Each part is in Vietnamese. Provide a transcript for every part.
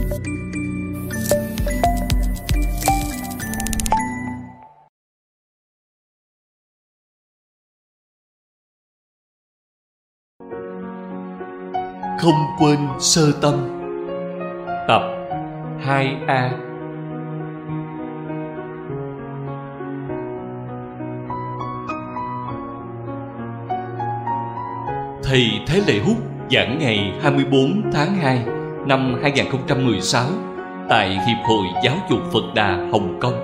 Không quên sơ tâm. Tập 2A. Thầy Thế Lệ Hút giảng ngày 24 tháng 2 năm 2016 tại Hiệp hội Giáo dục Phật Đà Hồng Kông.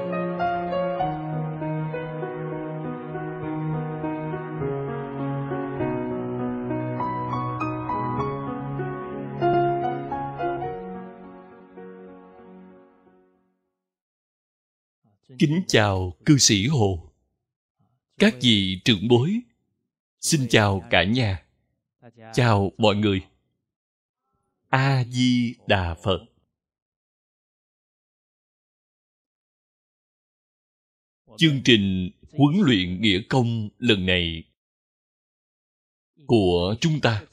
Kính chào cư sĩ Hồ, các vị trưởng bối, xin chào cả nhà, chào mọi người. A Di Đà Phật. Chương trình huấn luyện nghĩa công lần này của chúng ta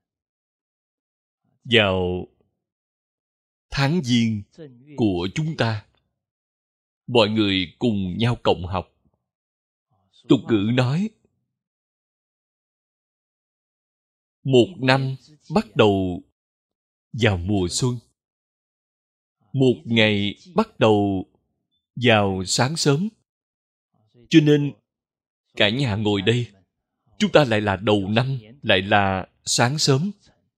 vào tháng Giêng của chúng ta, mọi người cùng nhau cộng học. Tục ngữ nói, một năm bắt đầu vào mùa xuân, một ngày bắt đầu vào sáng sớm. Cho nên cả nhà ngồi đây, chúng ta lại là đầu năm, lại là sáng sớm.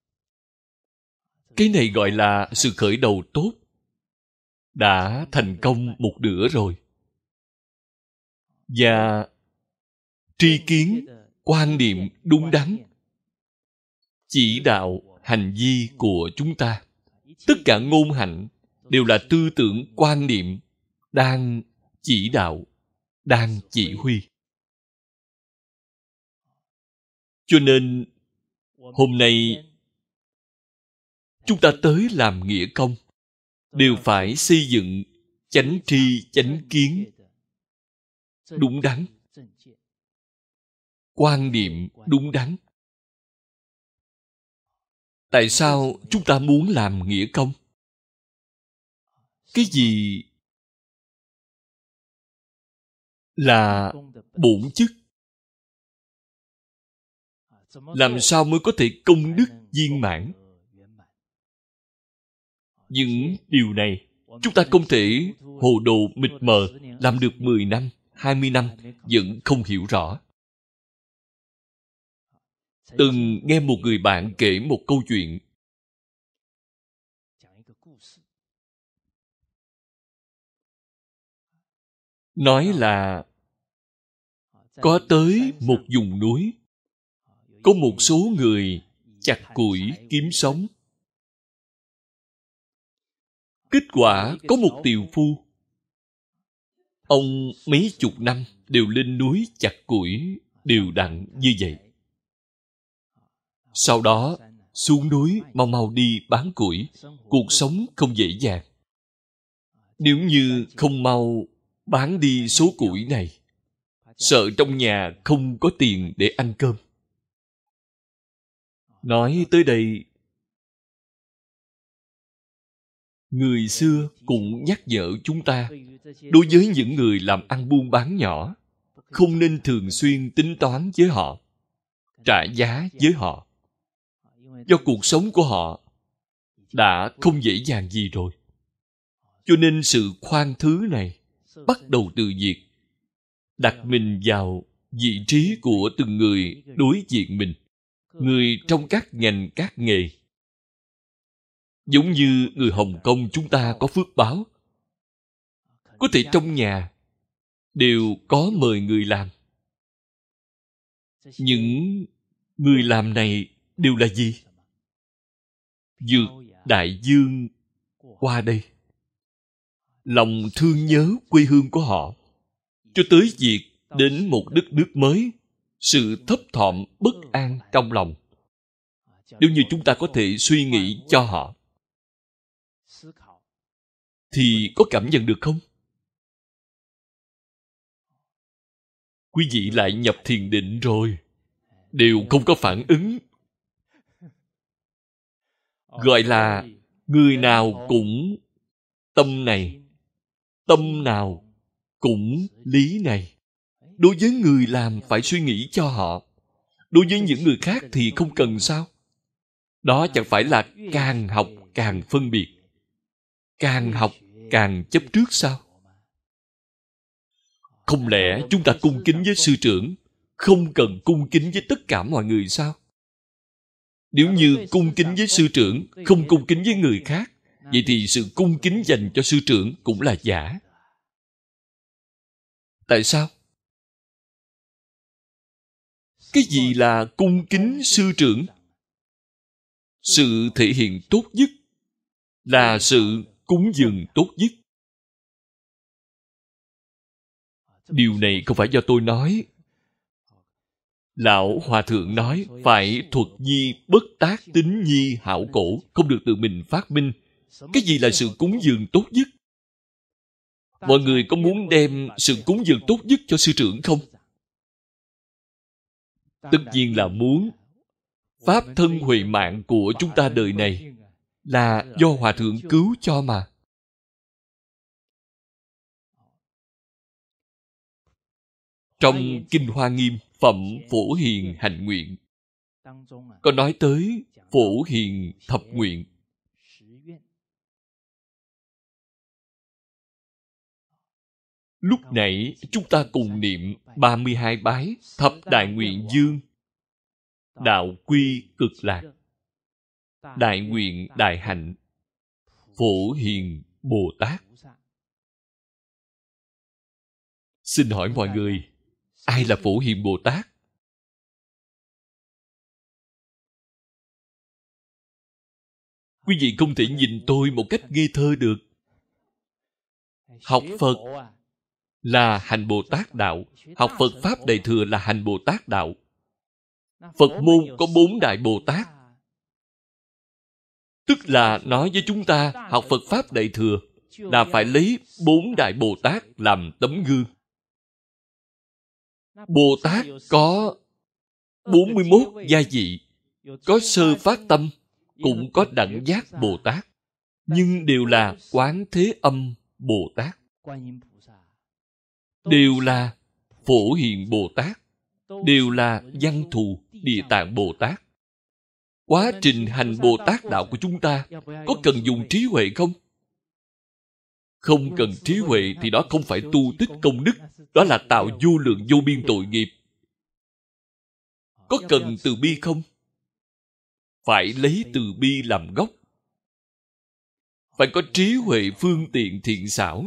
Cái này gọi là sự khởi đầu tốt, đã thành công một nửa rồi. Và tri kiến, quan niệm đúng đắn, chỉ đạo hành vi của chúng ta, tất cả ngôn hạnh đều là tư tưởng quan niệm đang chỉ đạo, đang chỉ huy. Cho nên hôm nay chúng ta tới làm nghĩa công đều phải xây dựng chánh tri chánh kiến đúng đắn, quan niệm đúng đắn. Tại sao chúng ta muốn làm nghĩa công? Cái gì là bổn chức? Làm sao mới có thể công đức viên mãn? Những điều này chúng ta không thể hồ đồ mịt mờ, làm được 10 năm, 20 năm vẫn không hiểu rõ. Từng nghe một người bạn kể một câu chuyện. Nói là có tới một vùng núi, có một số người chặt củi kiếm sống. Kết quả có một tiều phu. Ông mấy chục năm đều lên núi chặt củi đều đặn như vậy. Sau đó xuống núi mau mau đi bán củi. Cuộc sống không dễ dàng. Nếu như không mau bán đi số củi này, sợ trong nhà không có tiền để ăn cơm. Nói tới đây, người xưa cũng nhắc nhở chúng ta, đối với những người làm ăn buôn bán nhỏ, không nên thường xuyên tính toán với họ, trả giá với họ. Do cuộc sống của họ đã không dễ dàng gì rồi. Cho nên sự khoan thứ này bắt đầu từ việc đặt mình vào vị trí của từng người đối diện mình, người trong các ngành các nghề. Giống như người Hồng Kông chúng ta có phước báo, có thể trong nhà đều có mời người làm. Những người làm này đều là gì? Vượt đại dương qua đây, lòng thương nhớ quê hương của họ, cho tới việc đến một đất nước mới, sự thấp thỏm bất an trong lòng. Nếu như chúng ta có thể suy nghĩ cho họ, thì có cảm nhận được không? Quý vị lại nhập thiền định rồi, đều không có phản ứng. Gọi là Người nào cũng tâm này, tâm nào cũng lý này. Đối với người làm phải suy nghĩ cho họ. Đối với những người khác thì không cần sao. Đó chẳng phải là càng học càng phân biệt, càng học càng chấp trước sao? Không lẽ chúng ta cung kính với sư trưởng, không cần cung kính với tất cả mọi người sao? Nếu như cung kính với sư trưởng, không cung kính với người khác, vậy thì sự cung kính dành cho sư trưởng cũng là giả. Tại sao? Cái gì là cung kính sư trưởng? Sự thể hiện tốt nhất là sự cúng dường tốt nhất. Điều này không phải do tôi nói. Lão Hòa Thượng nói phải thuật nhi bất tác tính nhi hảo cổ, không được tự mình phát minh. Cái gì là sự cúng dường tốt nhất? Mọi người có muốn đem sự cúng dường tốt nhất cho sư trưởng không? Tất nhiên là muốn. Pháp thân huệ mạng của chúng ta đời này là do Hòa Thượng cứu cho mà. Trong Kinh Hoa Nghiêm Phẩm Phổ Hiền Hạnh Nguyện có nói tới Phổ Hiền Thập Nguyện. Lúc nãy chúng ta cùng niệm 32 bái Thập Đại Nguyện Dương, Đạo Quy Cực Lạc, Đại Nguyện Đại Hạnh, Phổ Hiền Bồ Tát. Xin hỏi mọi người, ai là Phổ Hiền Bồ Tát? Quý vị không thể nhìn tôi một cách ngây thơ được. Học Phật là hành Bồ Tát Đạo. Học Phật Pháp Đại Thừa là hành Bồ Tát Đạo. Phật môn có 4 Đại Bồ Tát. Tức là nói với chúng ta học Phật Pháp Đại Thừa là phải lấy 4 Đại Bồ Tát làm tấm gương. Bồ Tát có 41 gia vị, có sơ phát tâm, cũng có đẳng giác Bồ Tát, nhưng đều là Quán Thế Âm Bồ Tát, đều là Phổ Hiền Bồ Tát, đều là Văn Thù Địa Tạng Bồ Tát. Quá trình hành Bồ Tát Đạo của chúng ta có cần dùng trí huệ không? Không cần trí huệ thì đó không phải tu tích công đức, đó là tạo vô lượng vô biên tội nghiệp. Có cần từ bi không? Phải lấy từ bi làm gốc. Phải có trí huệ phương tiện thiện xảo.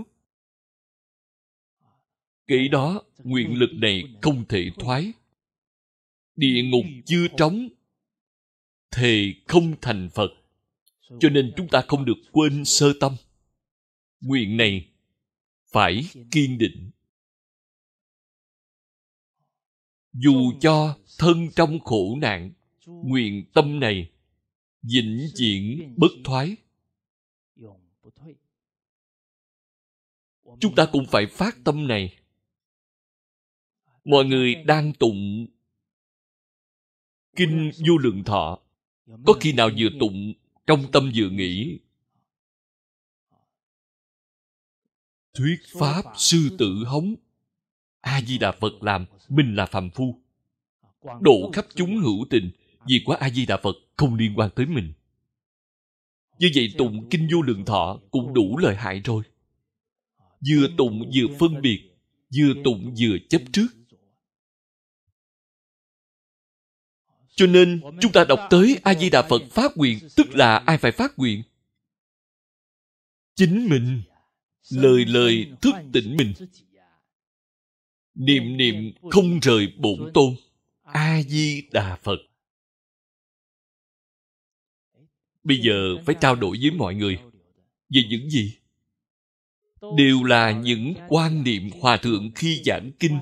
Kể đó, nguyện lực này không thể thoái. Địa ngục chưa trống, thề không thành Phật. Cho nên chúng ta không được quên sơ tâm. Nguyện này phải kiên định. Dù cho thân trong khổ nạn, nguyện tâm này vĩnh viễn bất thoái. Chúng ta cũng phải phát tâm này. Mọi người đang tụng Kinh Vô Lượng Thọ, có khi nào vừa tụng trong tâm vừa nghĩ thuyết pháp sư tử hống, A Di Đà Phật làm, mình là phàm phu, độ khắp chúng hữu tình, vì quá A Di Đà Phật không liên quan tới mình. Như vậy tụng Kinh Vô Lượng Thọ cũng đủ lợi hại rồi. Vừa tụng vừa phân biệt, vừa tụng vừa chấp trước. Cho nên chúng ta đọc tới A Di Đà Phật phát nguyện, tức là ai phải phát nguyện? Chính mình, lời lời thức tỉnh mình. Niệm niệm không rời bổn tôn, A Di Đà Phật. Bây giờ phải trao đổi với mọi người về những gì? Đều là những quan niệm Hòa Thượng khi giảng kinh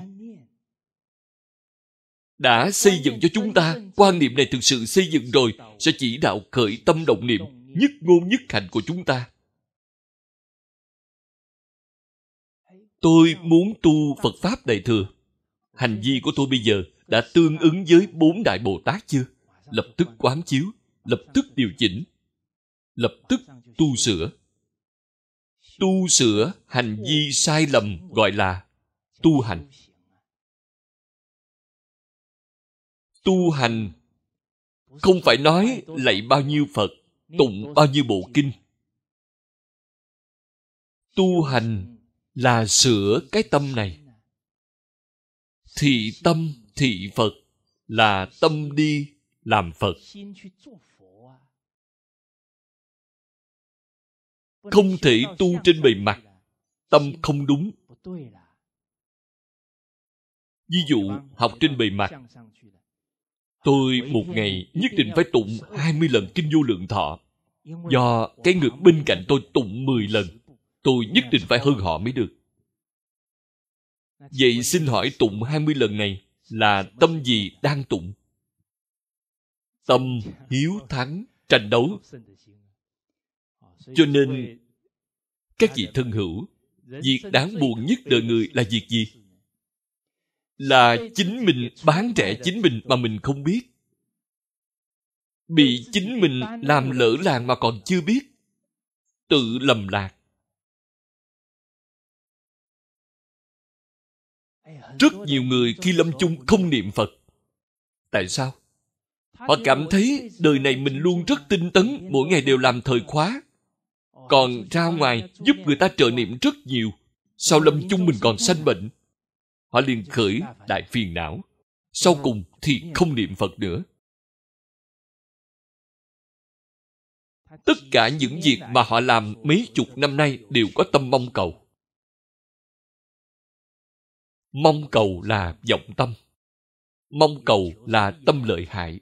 đã xây dựng cho chúng ta. Quan niệm này thực sự xây dựng rồi sẽ chỉ đạo khởi tâm động niệm, nhất ngôn nhất hành của chúng ta. Tôi muốn tu Phật Pháp Đại Thừa. Hành vi của tôi bây giờ đã tương ứng với 4 Đại Bồ Tát chưa? Lập tức quán chiếu, lập tức điều chỉnh, lập tức tu sửa. Tu sửa hành vi sai lầm gọi là tu hành. Tu hành không phải nói lạy bao nhiêu Phật, tụng bao nhiêu bộ kinh. Tu hành là sửa cái tâm này. Thị tâm, thị Phật là tâm đi làm Phật. Không thể tu trên bề mặt, tâm không đúng. Ví dụ, học trên bề mặt, tôi một ngày nhất định phải tụng 20 lần Kinh Vô Lượng Thọ. Do cái người bên cạnh tôi tụng 10 lần, tôi nhất định phải hơn họ mới được. Vậy xin hỏi tụng 20 lần này là tâm gì đang tụng? Tâm hiếu thắng, tranh đấu. Cho nên, các vị thân hữu, việc đáng buồn nhất đời người là việc gì? Là chính mình bán rẻ chính mình mà mình không biết. Bị chính mình làm lỡ làng mà còn chưa biết. Tự lầm lạc. Rất nhiều người khi lâm chung không niệm Phật. Tại sao? Họ cảm thấy đời này mình luôn rất tinh tấn, mỗi ngày đều làm thời khóa. Còn ra ngoài giúp người ta trợ niệm rất nhiều. Sau lâm chung mình còn sanh bệnh. Họ liền khởi đại phiền não. Sau cùng thì không niệm Phật nữa. Tất cả những việc mà họ làm mấy chục năm nay đều có tâm mong cầu. Mong cầu là vọng tâm. Mong cầu là tâm lợi hại.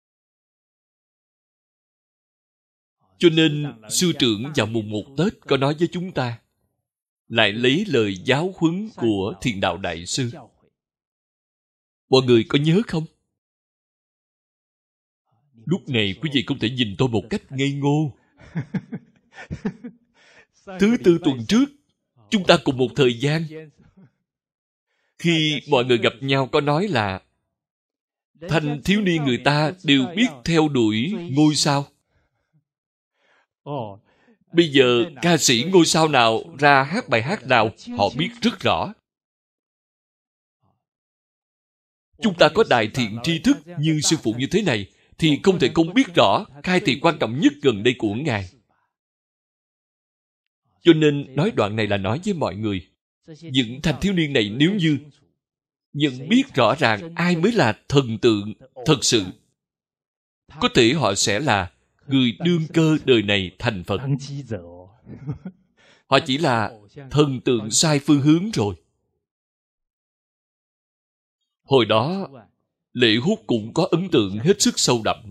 Cho nên sư trưởng vào mùng 1 Tết có nói với chúng ta, lại lấy lời giáo huấn của Thiền Đạo Đại Sư. Mọi người có nhớ không? Lúc này quý vị không thể nhìn tôi một cách ngây ngô. Thứ Tư tuần trước, chúng ta cùng một thời gian. Khi mọi người gặp nhau có nói là thanh thiếu niên người ta đều biết theo đuổi ngôi sao. Bây giờ ca sĩ ngôi sao nào ra hát bài hát nào họ biết rất rõ. Chúng ta có đại thiện tri thức như sư phụ như thế này thì không thể không biết rõ khai thị quan trọng nhất gần đây của Ngài. Cho nên nói đoạn này là nói với mọi người, những thanh thiếu niên này nếu như nhận biết rõ ràng ai mới là thần tượng thật sự, có thể họ sẽ là người đương cơ đời này thành Phật. Họ chỉ là thần tượng sai phương hướng rồi. Hồi đó, Lệ Hút cũng có ấn tượng hết sức sâu đậm.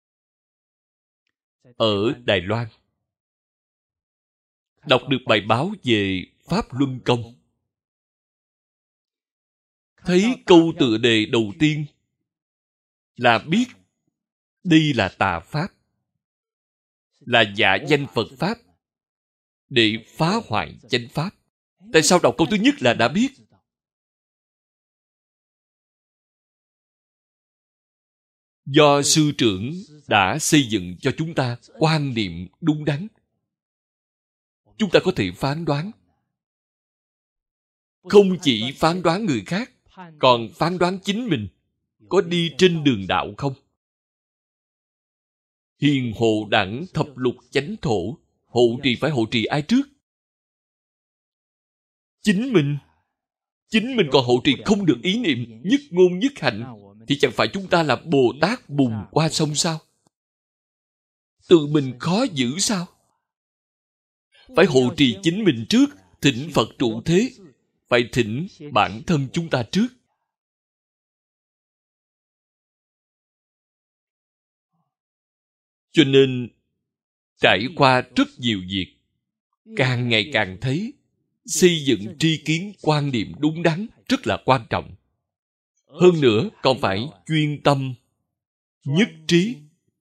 Ở Đài Loan, đọc được bài báo về Pháp Luân Công. Thấy câu tựa đề đầu tiên là biết đây là tà Pháp, là giả danh Phật Pháp để phá hoại chánh Pháp. Tại sao đọc câu thứ nhất là đã biết? Do sư trưởng đã xây dựng cho chúng ta quan niệm đúng đắn. Chúng ta có thể phán đoán. Không chỉ phán đoán người khác, còn phán đoán chính mình có đi trên đường đạo không. Hiền hộ đẳng thập lục chánh thổ, hộ trì phải hộ trì ai trước? Chính mình còn hộ trì không được ý niệm nhất ngôn nhất hạnh thì chẳng phải chúng ta là Bồ Tát bùn qua sông sao? Tự mình khó giữ sao? Phải hộ trì chính mình trước, thỉnh Phật trụ thế, phải thỉnh bản thân chúng ta trước. Cho nên, trải qua rất nhiều việc, càng ngày càng thấy xây dựng tri kiến quan niệm đúng đắn rất là quan trọng. Hơn nữa, còn phải chuyên tâm, nhất trí.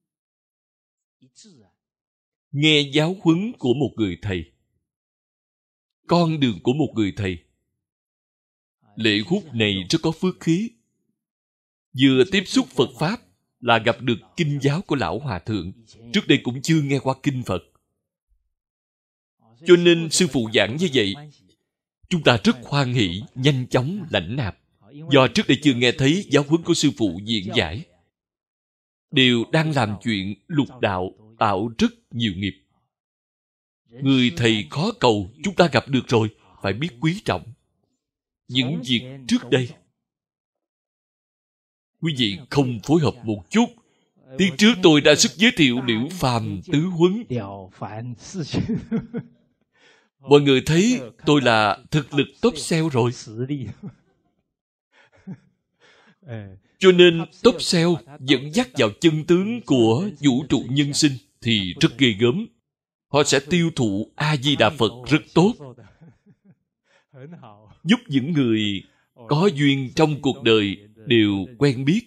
Nghe giáo huấn của một người thầy, con đường của một người thầy. Lệ Hút này rất có phước khí. Vừa tiếp xúc Phật Pháp là gặp được kinh giáo của Lão Hòa Thượng. Trước đây cũng chưa nghe qua kinh Phật. Cho nên sư phụ giảng như vậy, chúng ta rất hoan hỷ, nhanh chóng lãnh nạp. Do trước đây chưa nghe thấy giáo huấn của sư phụ diễn giải, đều đang làm chuyện lục đạo, tạo rất nhiều nghiệp. Người thầy khó cầu chúng ta gặp được rồi, phải biết quý trọng. Những việc trước đây quý vị không phối hợp một chút. Tiết trước tôi đã sức giới thiệu Liễu Phàm tứ huấn. Mọi người thấy tôi là thực lực top sale rồi. Cho nên top sale dẫn dắt vào chân tướng của vũ trụ nhân sinh thì rất ghê gớm. Họ sẽ tiêu thụ A-di-đà Phật rất tốt, giúp những người có duyên trong cuộc đời đều quen biết.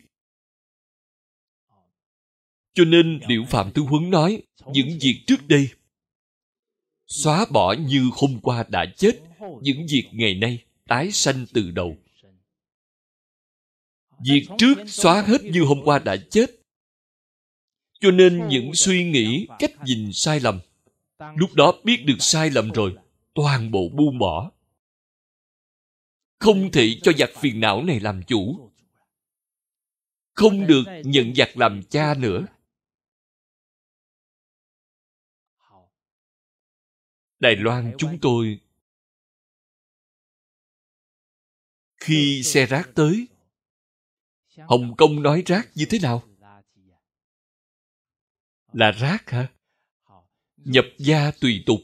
Cho nên Liễu Phàm Tứ Huấn nói, những việc trước đây xóa bỏ như hôm qua đã chết, những việc ngày nay tái sanh từ đầu. Việc trước xóa hết như hôm qua đã chết. Cho nên những suy nghĩ, cách nhìn sai lầm, lúc đó biết được sai lầm rồi, toàn bộ buông bỏ. Không thể cho giặc phiền não này làm chủ. Không được nhận giặc làm cha nữa. Đài Loan chúng tôi, khi xe rác tới, Hồng Kông nói rác như thế nào? Là rác hả? Nhập gia tùy tục.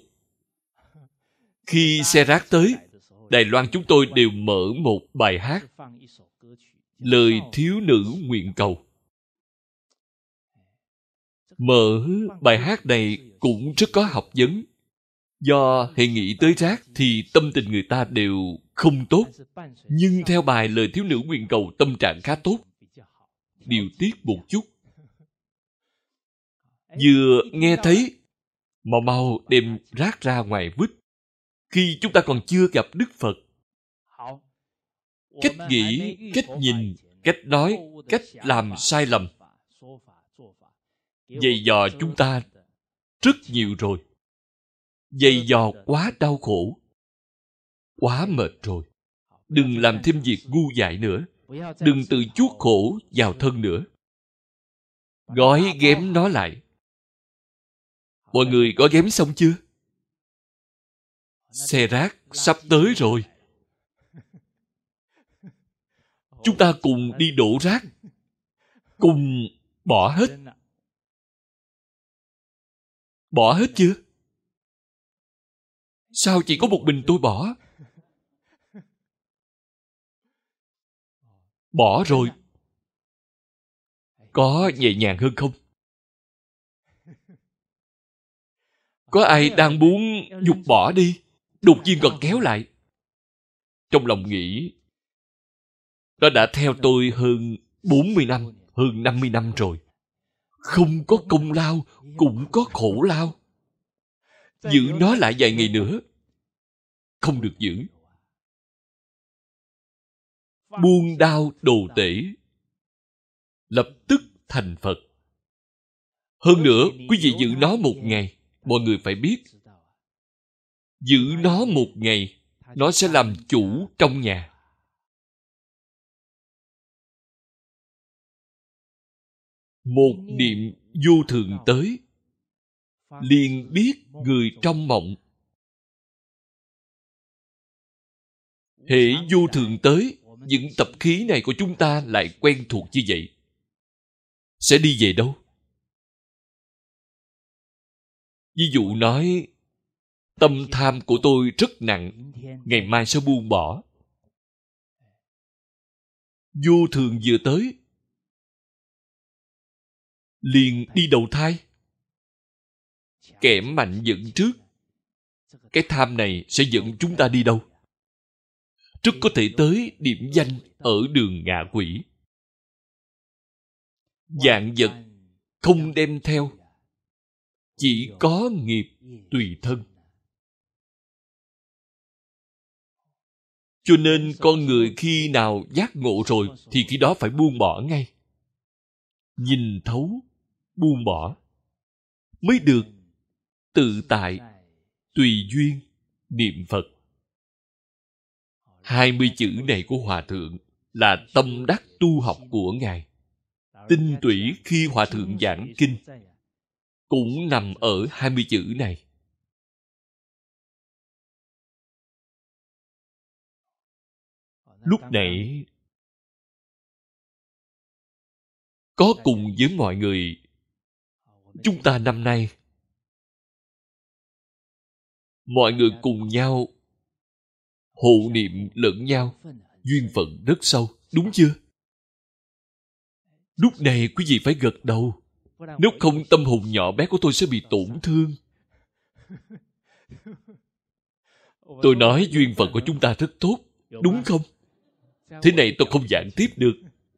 Khi xe rác tới, Đài Loan chúng tôi đều mở một bài hát, Lời thiếu nữ nguyện cầu. Mở bài hát này cũng rất có học vấn. Do hệ nghĩ tới rác thì tâm tình người ta đều không tốt. Nhưng theo bài Lời thiếu nữ nguyện cầu, tâm trạng khá tốt. Điều tiết một chút. Vừa nghe thấy, mau mau đem rác ra ngoài vứt. Khi chúng ta còn chưa gặp Đức Phật, cách nghĩ, cách nhìn, cách nói, cách làm sai lầm dày dò chúng ta rất nhiều rồi. Dày dò quá đau khổ, quá mệt rồi. Đừng làm thêm việc ngu dại nữa. Đừng tự chuốc khổ vào thân nữa. Gói ghém nó lại. Mọi người gói ghém xong chưa? Xe rác sắp tới rồi. Chúng ta cùng đi đổ rác. Cùng bỏ hết. Bỏ hết chưa? Sao chỉ có một mình tôi bỏ? Bỏ rồi. Có nhẹ nhàng hơn không? Có ai đang muốn dục bỏ đi, đột nhiên còn kéo lại. Trong lòng nghĩ, nó đã theo tôi hơn 40 năm, hơn 50 năm rồi. Không có công lao, cũng có khổ lao. Giữ nó lại vài ngày nữa. Không được giữ. Buông đao đồ tể, lập tức thành Phật. Hơn nữa, quý vị giữ nó một ngày, mọi người phải biết, giữ nó một ngày, nó sẽ làm chủ trong nhà. Một niệm vô thường tới, liền biết người trong mộng. Hễ vô thường tới, những tập khí này của chúng ta lại quen thuộc như vậy. Sẽ đi về đâu? Ví dụ nói, tâm tham của tôi rất nặng, ngày mai sẽ buông bỏ. Vô thường vừa tới, liền đi đầu thai. Kẻ mạnh dẫn trước. Cái tham này sẽ dẫn chúng ta đi đâu? Rất có thể tới điểm danh ở đường ngạ quỷ. Vạn vật không đem theo, chỉ có nghiệp tùy thân. Cho nên con người khi nào giác ngộ rồi thì khi đó phải buông bỏ ngay. Nhìn thấu, buông bỏ mới được tự tại tùy duyên niệm Phật. 20 chữ này của Hòa Thượng là tâm đắc tu học của Ngài. Tinh tủy khi Hòa Thượng giảng kinh cũng nằm ở 20 chữ này. Lúc nãy có cùng với mọi người, chúng ta năm nay mọi người cùng nhau hộ niệm lẫn nhau, duyên phận rất sâu, đúng chưa? Lúc này quý vị phải gật đầu, nếu không tâm hồn nhỏ bé của tôi sẽ bị tổn thương. Tôi nói duyên phận của chúng ta rất tốt, đúng không? Thế này tôi không giảng tiếp được.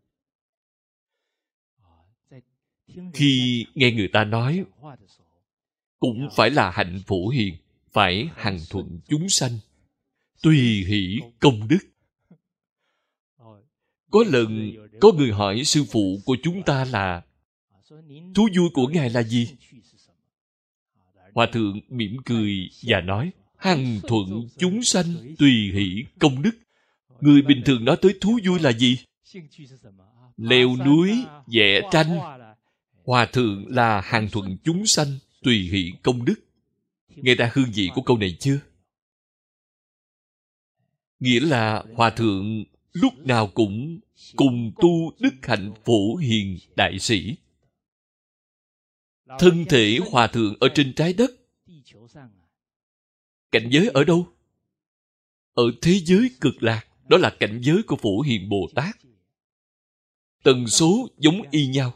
Khi nghe người ta nói, cũng phải là hạnh phổ hiền, phải hằng thuận chúng sanh, tùy hỷ công đức. Có lần có người hỏi sư phụ của chúng ta là thú vui của Ngài là gì? Hòa Thượng mỉm cười và nói hằng thuận chúng sanh, tùy hỷ công đức. Người bình thường nói tới thú vui là gì? Leo núi, vẽ tranh. Hòa Thượng là hằng thuận chúng sanh, tùy hỷ công đức. Nghe ra hương vị của câu này chưa? Nghĩa là Hòa Thượng lúc nào cũng cùng tu đức hạnh phổ hiền đại sĩ. Thân thể Hòa Thượng ở trên trái đất. Cảnh giới ở đâu? Ở thế giới cực lạc. Đó là cảnh giới của Phổ Hiền Bồ Tát. Tần số giống y nhau.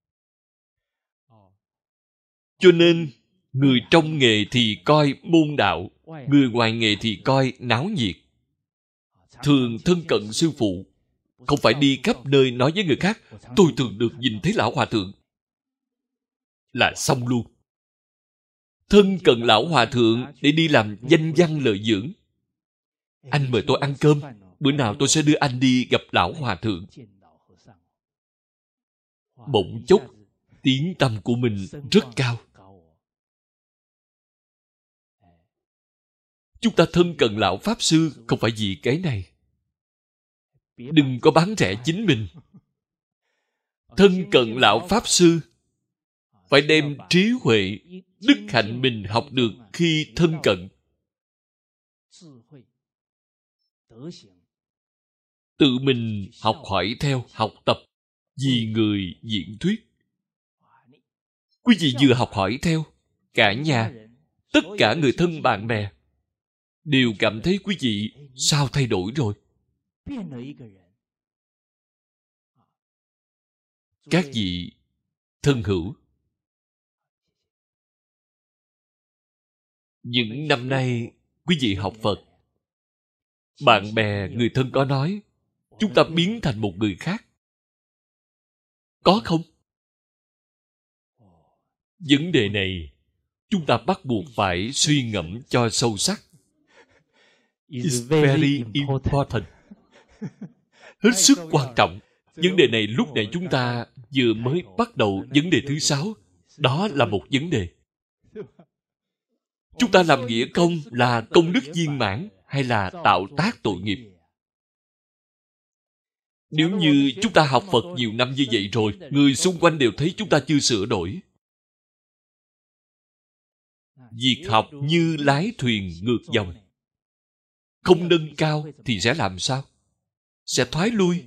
Cho nên người trong nghề thì coi môn đạo, người ngoài nghề thì coi náo nhiệt. Thường thân cận sư phụ, không phải đi khắp nơi nói với người khác tôi thường được nhìn thấy lão Hòa Thượng, là xong luôn. Thân cận lão Hòa Thượng để đi làm danh văn lợi dưỡng. Anh mời tôi ăn cơm, bữa nào tôi sẽ đưa anh đi gặp lão Hòa Thượng. Bỗng chốc tiếng tăm của mình rất cao. Chúng ta thân cận lão Pháp Sư không phải vì cái này. Đừng có bán rẻ chính mình. Thân cận lão Pháp Sư phải đem trí huệ, đức hạnh mình học được khi thân cận. Tự mình học hỏi theo, học tập, vì người diễn thuyết. Quý vị vừa học hỏi theo, cả nhà, tất cả người thân bạn bè đều cảm thấy quý vị sao thay đổi rồi. Các vị thân hữu, những năm nay quý vị học Phật, bạn bè, người thân có nói chúng ta biến thành một người khác. Có không? Vấn đề này chúng ta bắt buộc phải suy ngẫm cho sâu sắc. It's very important. Hết sức quan trọng. Vấn đề này lúc này chúng ta vừa mới bắt đầu vấn đề thứ 6. Đó là một vấn đề. Chúng ta làm nghĩa công là công đức viên mãn hay là tạo tác tội nghiệp? Nếu như chúng ta học Phật nhiều năm như vậy rồi, người xung quanh đều thấy chúng ta chưa sửa đổi. Việc học như lái thuyền ngược dòng. Không nâng cao thì sẽ làm sao? Sẽ thoái lui.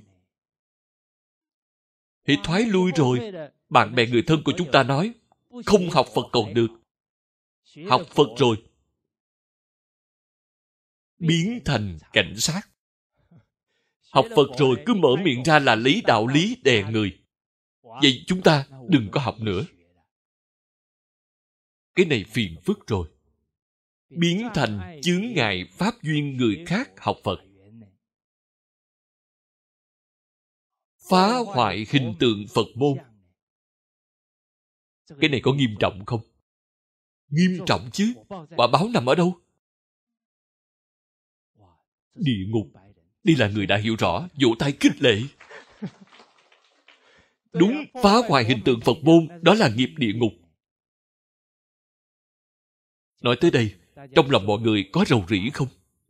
Thì thoái lui rồi, bạn bè người thân của chúng ta nói không học Phật còn được. Học Phật rồi biến thành cảnh sát. Học Phật rồi cứ mở miệng ra là lấy đạo lý đè người. Vậy chúng ta đừng có học nữa. Cái này phiền phức rồi. Biến thành chướng ngại pháp duyên người khác học Phật. Phá hoại hình tượng Phật môn. Cái này có nghiêm trọng không? Nghiêm trọng chứ. Quả báo nằm ở đâu? Địa ngục. Đây là người đã hiểu rõ, vỗ tay khích lệ. Đúng, phá hoại hình tượng Phật môn, đó là nghiệp địa ngục. Nói tới đây, trong lòng mọi người có rầu rĩ không?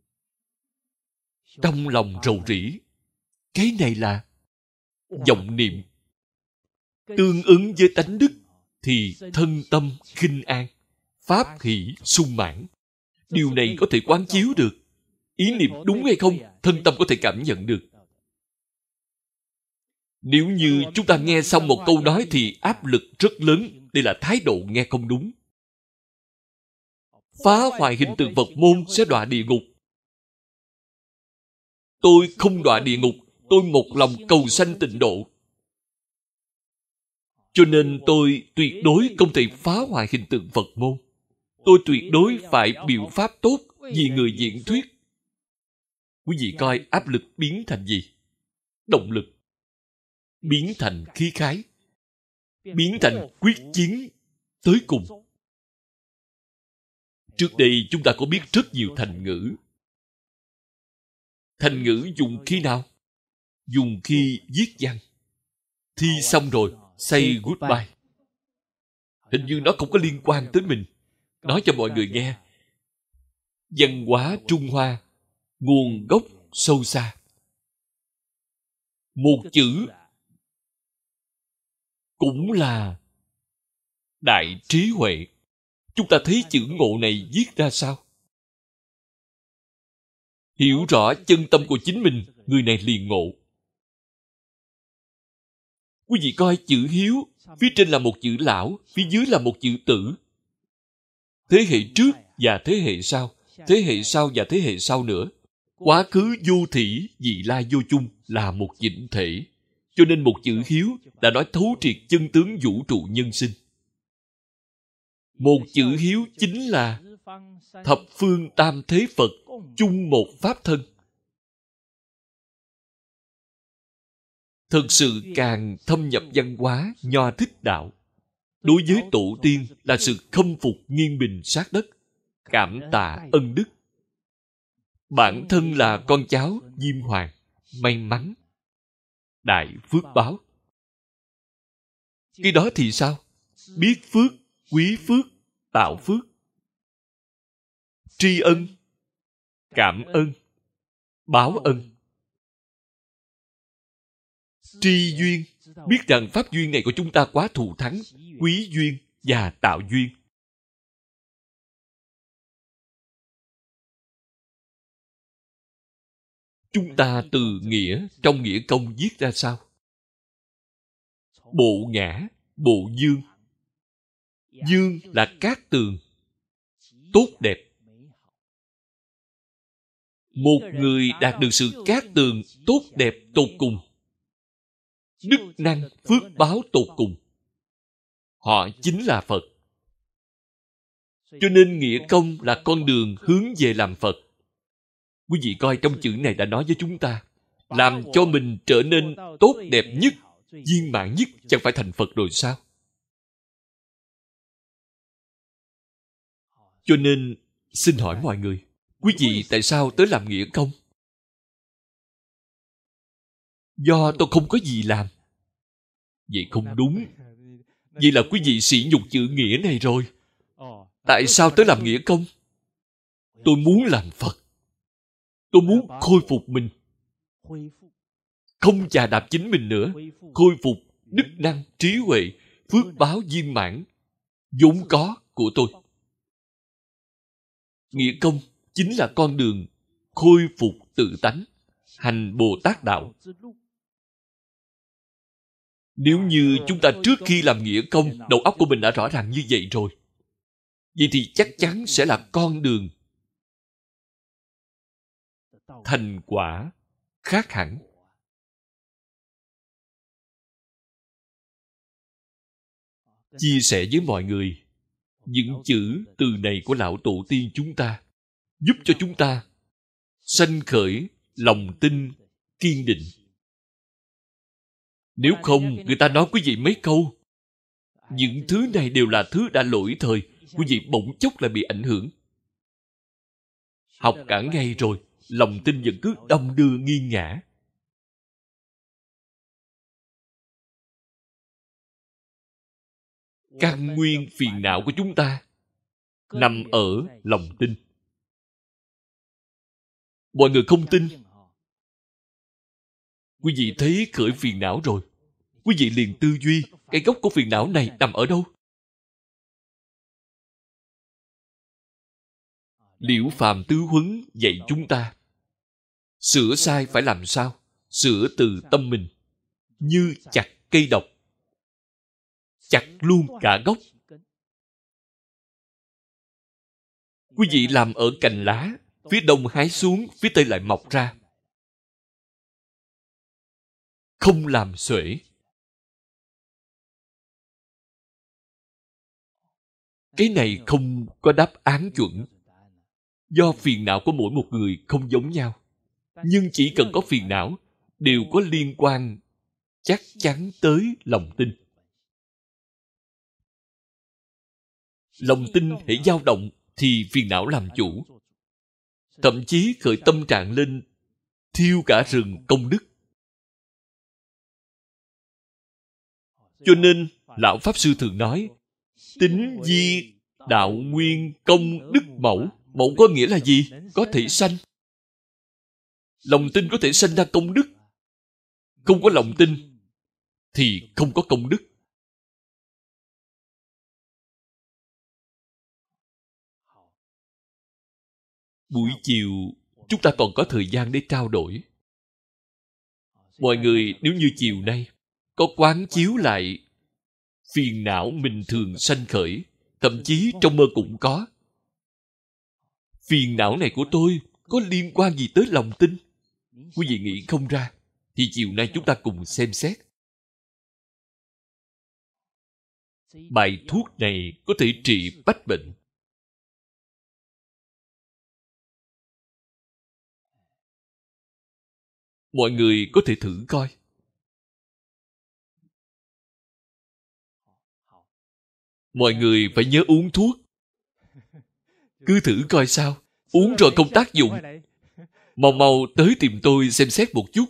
Trong lòng rầu rĩ, cái này là vọng niệm. Tương ứng với tánh đức thì thân tâm khinh an, pháp hỷ sung mãn. Điều này có thể quán chiếu được. Ý niệm đúng hay không, thân tâm có thể cảm nhận được. Nếu như chúng ta nghe xong một câu nói thì áp lực rất lớn. Đây là thái độ nghe không đúng. Phá hoại hình tượng Phật môn sẽ đọa địa ngục. Tôi không đọa địa ngục, tôi một lòng cầu sanh tịnh độ. Cho nên tôi tuyệt đối không thể phá hoại hình tượng Phật môn. Tôi tuyệt đối phải biểu pháp tốt vì người diễn thuyết. Quý vị coi áp lực biến thành gì? Động lực. Biến thành khí khái. Biến thành quyết chiến tới cùng. Trước đây chúng ta có biết rất nhiều thành ngữ. Thành ngữ dùng khi nào? Dùng khi viết văn. Thi xong rồi, say goodbye. Hình như nó không có liên quan tới mình. Nói cho mọi người nghe. Văn hóa Trung Hoa, nguồn gốc sâu xa. Một chữ cũng là đại trí huệ. Chúng ta thấy chữ ngộ này viết ra sao? Hiểu rõ chân tâm của chính mình, người này liền ngộ. Quý vị coi chữ hiếu, phía trên là một chữ lão, phía dưới là một chữ tử. Thế hệ trước và thế hệ sau, thế hệ sau và thế hệ sau nữa. Quá khứ vô thỉ, vị lai vô chung là một vĩnh thể. Cho nên một chữ hiếu đã nói thấu triệt chân tướng vũ trụ nhân sinh. Một chữ hiếu chính là thập phương tam thế Phật chung một pháp thân. Thực sự càng thâm nhập văn hóa nho thích đạo, đối với tổ tiên là sự khâm phục nghiêng mình sát đất, cảm tạ ân đức. Bản thân là con cháu Diêm Hoàng, may mắn, đại phước báo. Cái đó thì sao? Biết phước, quý phước, tạo phước. Tri ân, cảm ơn, báo ân. Tri duyên, biết rằng pháp duyên này của chúng ta quá thù thắng, quý duyên và tạo duyên. Chúng ta từ nghĩa, trong nghĩa công viết ra sao? Bộ ngã, bộ dương. Dương là cát tường, tốt đẹp. Một người đạt được sự cát tường, tốt đẹp tột cùng, đức năng, phước báo tột cùng, họ chính là Phật. Cho nên nghĩa công là con đường hướng về làm Phật. Quý vị coi trong chữ này đã nói với chúng ta, làm cho mình trở nên tốt đẹp nhất, viên mãn nhất, chẳng phải thành Phật rồi sao? Cho nên, xin hỏi mọi người, quý vị tại sao tới làm nghĩa công? Do tôi không có gì làm. Vậy không đúng. Vậy là quý vị sỉ nhục chữ nghĩa này rồi. Tại sao tới làm nghĩa công? Tôi muốn làm Phật. Tôi muốn khôi phục mình. Không chà đạp chính mình nữa. Khôi phục đức năng, trí huệ, phước báo viên mãn, vốn có của tôi. Nghĩa công chính là con đường khôi phục tự tánh, hành Bồ Tát đạo. Nếu như chúng ta trước khi làm nghĩa công, đầu óc của mình đã rõ ràng như vậy rồi, vậy thì chắc chắn sẽ là con đường thành quả khác hẳn. Chia sẻ với mọi người những chữ từ này của lão tổ tiên chúng ta, giúp cho chúng ta sanh khởi lòng tin kiên định. Nếu không, người ta nói quý vị mấy câu, những thứ này đều là thứ đã lỗi thời, quý vị bỗng chốc lại bị ảnh hưởng. Học cả ngày rồi, lòng tin vẫn cứ đong đưa nghiêng ngã. Căn nguyên phiền não của chúng ta nằm ở lòng tin. Mọi người không tin. Quý vị thấy khởi phiền não rồi, quý vị liền tư duy, cái gốc của phiền não này nằm ở đâu? Liễu Phàm Tứ Huấn dạy chúng ta, sửa sai phải làm sao? Sửa từ tâm mình, như chặt cây độc, chặt luôn cả gốc. Quý vị làm ở cành lá, phía đông hái xuống, phía tây lại mọc ra. Không làm xuể. Cái này không có đáp án chuẩn. Do phiền não của mỗi một người không giống nhau. Nhưng chỉ cần có phiền não, đều có liên quan chắc chắn tới lòng tin. Lòng tin hễ dao động thì phiền não làm chủ. Thậm chí khởi tâm trạng lên thiêu cả rừng công đức. Cho nên Lão Pháp Sư thường nói, tính di đạo nguyên công đức mẫu. Mẫu có nghĩa là gì? Có thể sanh. Lòng tin có thể sanh ra công đức. Không có lòng tin thì không có công đức. Buổi chiều chúng ta còn có thời gian để trao đổi. Mọi người nếu như chiều nay có quán chiếu lại phiền não mình thường sanh khởi, thậm chí trong mơ cũng có. Phiền não này của tôi có liên quan gì tới lòng tin? Quý vị nghĩ không ra, thì chiều nay chúng ta cùng xem xét. Bài thuốc này có thể trị bách bệnh. Mọi người có thể thử coi. Mọi người phải nhớ uống thuốc. Cứ thử coi sao. Uống rồi không tác dụng, mau mau tới tìm tôi xem xét một chút.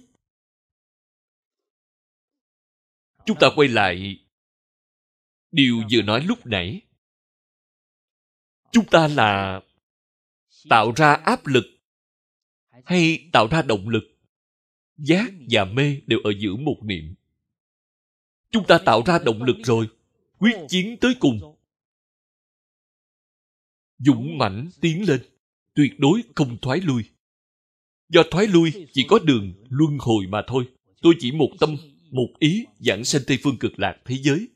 Chúng ta quay lại điều vừa nói lúc nãy. Chúng ta là tạo ra áp lực hay tạo ra động lực? Giác và mê đều ở giữa một niệm. Chúng ta tạo ra động lực rồi, quyết chiến tới cùng, dũng mãnh tiến lên, tuyệt đối không thoái lui. Do thoái lui chỉ có đường luân hồi mà thôi. Tôi chỉ một tâm, một ý giảng sanh Tây Phương Cực Lạc thế giới.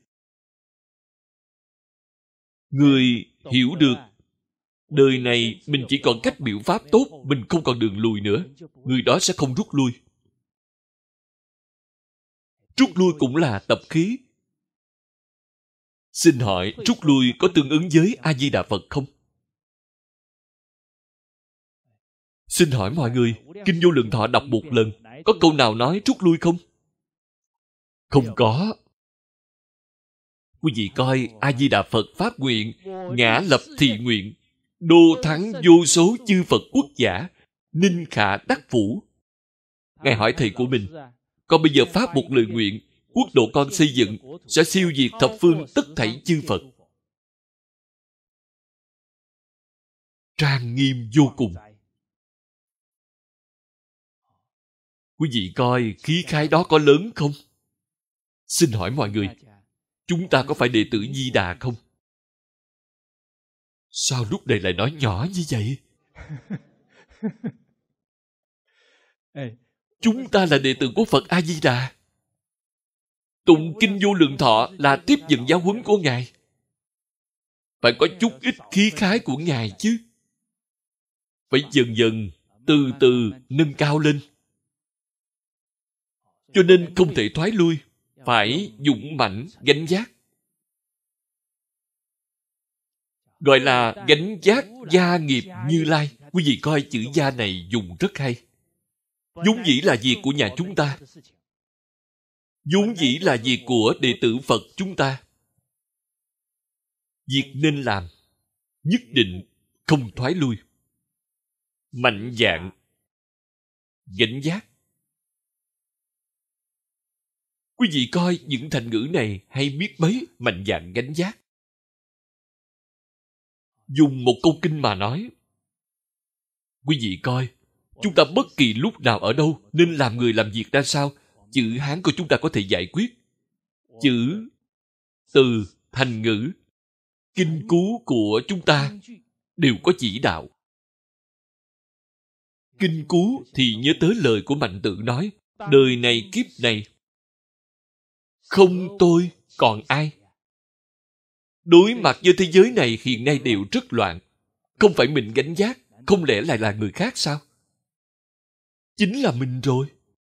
Người hiểu được đời này mình chỉ còn cách biểu pháp tốt, mình không còn đường lùi nữa, người đó sẽ không rút lui. Rút lui cũng là tập khí. Xin hỏi rút lui có tương ứng với A-di-đà Phật không? Xin hỏi mọi người, Kinh Vô Lượng Thọ đọc một lần, có câu nào nói rút lui không? Không có. Quý vị coi A-di-đà Phật phát nguyện, ngã lập thị nguyện, đô thắng vô số chư Phật quốc giả, ninh khả đắc phủ. Ngài hỏi thầy của mình, con bây giờ phát một lời nguyện, quốc độ con xây dựng sẽ siêu diệt thập phương tất thảy chư Phật. Trang nghiêm vô cùng. Quý vị coi khí khái đó có lớn không? Xin hỏi mọi người, chúng ta có phải đệ tử Di Đà không? Sao lúc này lại nói nhỏ như vậy? Chúng ta là đệ tử của Phật A-di-đà. Tụng Kinh Vô Lượng Thọ là tiếp nhận giáo huấn của Ngài. Phải có chút ít khí khái của Ngài chứ. Phải dần dần, từ từ nâng cao lên. Cho nên không thể thoái lui, phải dũng mãnh gánh vác. Gọi là gánh vác gia nghiệp Như Lai. Quý vị coi chữ gia này dùng rất hay. Vốn dĩ là việc của nhà chúng ta. Vốn dĩ là việc của đệ tử Phật chúng ta. Việc nên làm, nhất định không thoái lui. Mạnh dạn, gánh vác. Quý vị coi những thành ngữ này hay biết mấy, mạnh dạn gánh vác. Dùng một câu kinh mà nói. Quý vị coi, Chúng ta bất kỳ lúc nào ở đâu nên làm người làm việc ra sao, chữ Hán của chúng ta có thể giải quyết. Chữ, từ, thành ngữ, kinh cứu của chúng ta đều có chỉ đạo. Kinh cứu thì nhớ tới lời của Mạnh Tử nói, đời này kiếp này, không tôi còn ai. Đối mặt với thế giới này hiện nay đều rất loạn. Không phải mình gánh vác, không lẽ lại là người khác sao? Chính là mình rồi.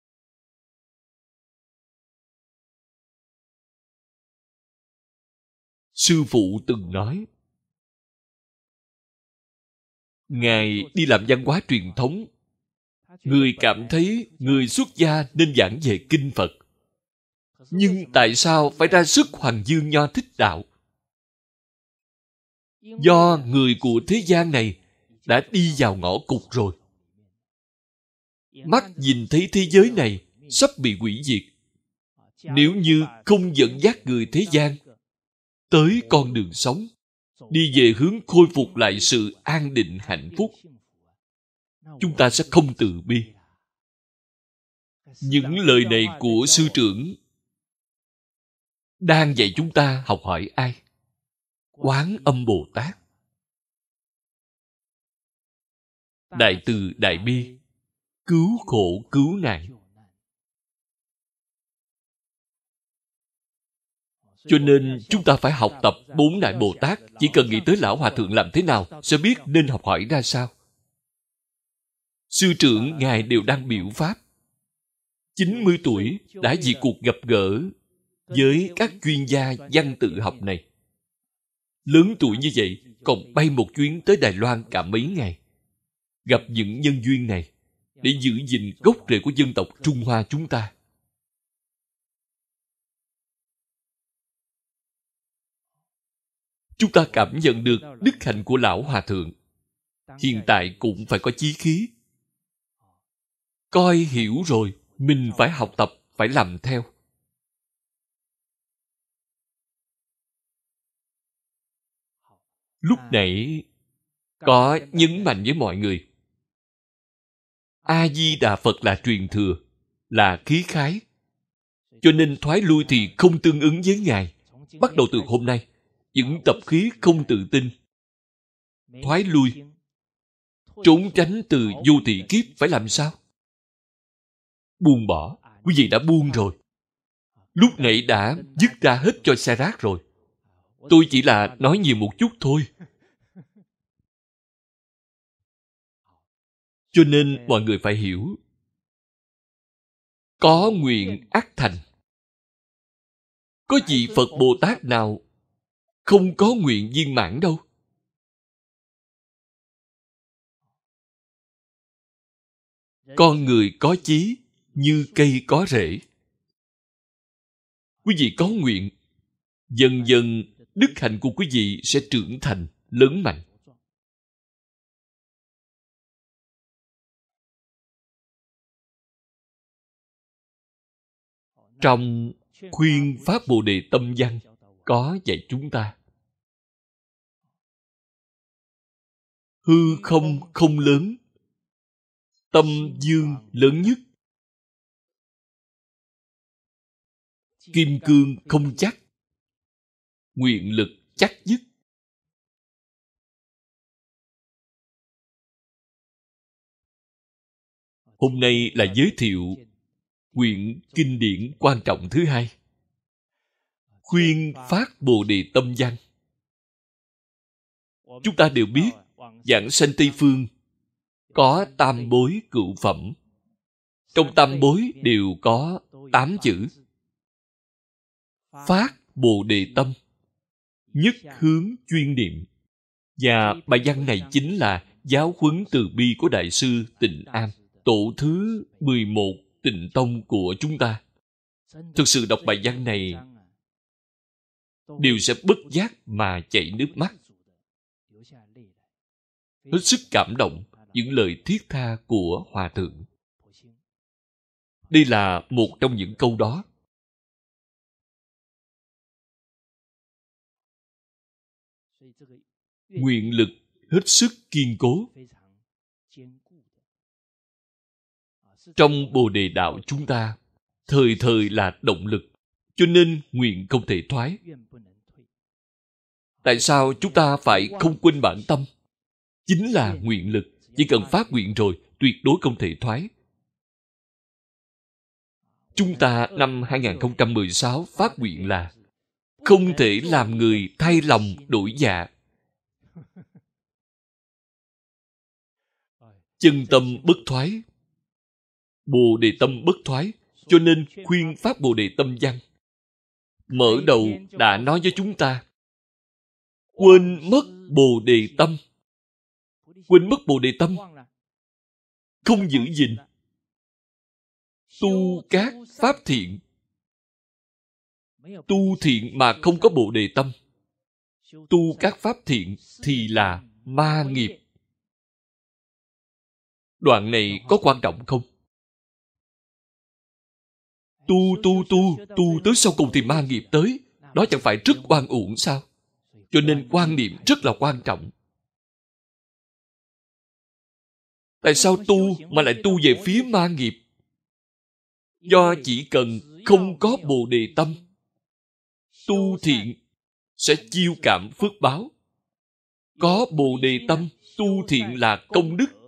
Sư phụ từng nói, Ngài đi làm văn hóa truyền thống, người cảm thấy người xuất gia nên giảng về kinh Phật. Nhưng tại sao phải ra sức Hoàng Dương Nho Thích Đạo? Do người của thế gian này đã đi vào ngõ cụt rồi. Mắt nhìn thấy thế giới này sắp bị hủy diệt. Nếu như không dẫn dắt người thế gian tới con đường sống, đi về hướng khôi phục lại sự an định hạnh phúc, chúng ta sẽ không từ bi. Những lời này của sư trưởng đang dạy chúng ta học hỏi ai? Quán Âm Bồ Tát. Đại từ đại bi, cứu khổ cứu nạn. Cho nên chúng ta phải học tập bốn đại Bồ Tát. Chỉ cần nghĩ tới Lão Hòa Thượng làm thế nào, sẽ biết nên học hỏi ra sao. Sư trưởng Ngài đều đang biểu pháp. 90 tuổi đã vì cuộc gặp gỡ với các chuyên gia văn tự học này. Lớn tuổi như vậy, còn bay một chuyến tới Đài Loan cả mấy ngày. Gặp những nhân duyên này, để giữ gìn gốc rễ của dân tộc Trung Hoa chúng ta. Chúng ta cảm nhận được đức hạnh của Lão Hòa Thượng. Hiện tại cũng phải có chí khí. Coi hiểu rồi, mình phải học tập, phải làm theo. Lúc nãy có nhấn mạnh với mọi người, A-di-đà Phật là truyền thừa, là khí khái. Cho nên thoái lui thì không tương ứng với Ngài. Bắt đầu từ hôm nay, những tập khí không tự tin, thoái lui, trốn tránh từ vô thị kiếp phải làm sao? Buông bỏ. Quý vị đã buông rồi. Lúc nãy đã dứt ra hết cho xe rác rồi. Tôi chỉ là nói nhiều một chút thôi. Cho nên mọi người phải hiểu. Có nguyện ắt thành. Có vị Phật Bồ Tát nào không có nguyện viên mãn đâu. Con người có chí như cây có rễ. Quý vị có nguyện, dần dần đức hạnh của quý vị sẽ trưởng thành, lớn mạnh. Trong khuyên Pháp Bồ Đề Tâm Văn có dạy chúng ta, hư không không lớn, tâm dương lớn nhất. Kim cương không chắc, nguyện lực chắc nhất. Hôm nay là giới thiệu quyển kinh điển quan trọng thứ hai, khuyên phát Bồ Đề Tâm Văn. Chúng ta đều biết giảng sanh Tây Phương có tam bối cửu phẩm. Trong tam bối đều có 8 chữ. Phát Bồ Đề Tâm, nhất hướng chuyên niệm. Và bài văn này chính là giáo huấn từ bi của Đại sư Tịnh Am, tổ thứ 11 Tịnh Tông của chúng ta. Thực sự đọc bài văn này đều sẽ bất giác mà chảy nước mắt. Hết sức cảm động những lời thiết tha của Hòa Thượng. Đây là một trong những câu đó. Nguyện lực hết sức kiên cố. Trong Bồ Đề Đạo chúng ta, thời thời là động lực, cho nên nguyện không thể thoái. Tại sao chúng ta phải không quên bản tâm? Chính là nguyện lực. Chỉ cần phát nguyện rồi, tuyệt đối không thể thoái. Chúng ta năm 2016 phát nguyện là không thể làm người thay lòng đổi dạ. Chân tâm bất thoái. Bồ Đề tâm bất thoái. Cho nên khuyên Pháp Bồ Đề tâm văn mở đầu đã nói với chúng ta quên mất Bồ Đề tâm. Quên mất Bồ Đề tâm, không giữ gìn, tu các pháp thiện. Tu thiện mà không có Bồ Đề tâm, tu các pháp thiện thì là ma nghiệp. Đoạn này có quan trọng không? Tu tới sau cùng thì ma nghiệp tới. Đó chẳng phải rất oan uổng sao? Cho nên quan niệm rất là quan trọng. Tại sao tu mà lại tu về phía ma nghiệp? Do chỉ cần không có Bồ Đề tâm, tu thiện sẽ chiêu cảm phước báo. Có Bồ Đề tâm, tu thiện là công đức.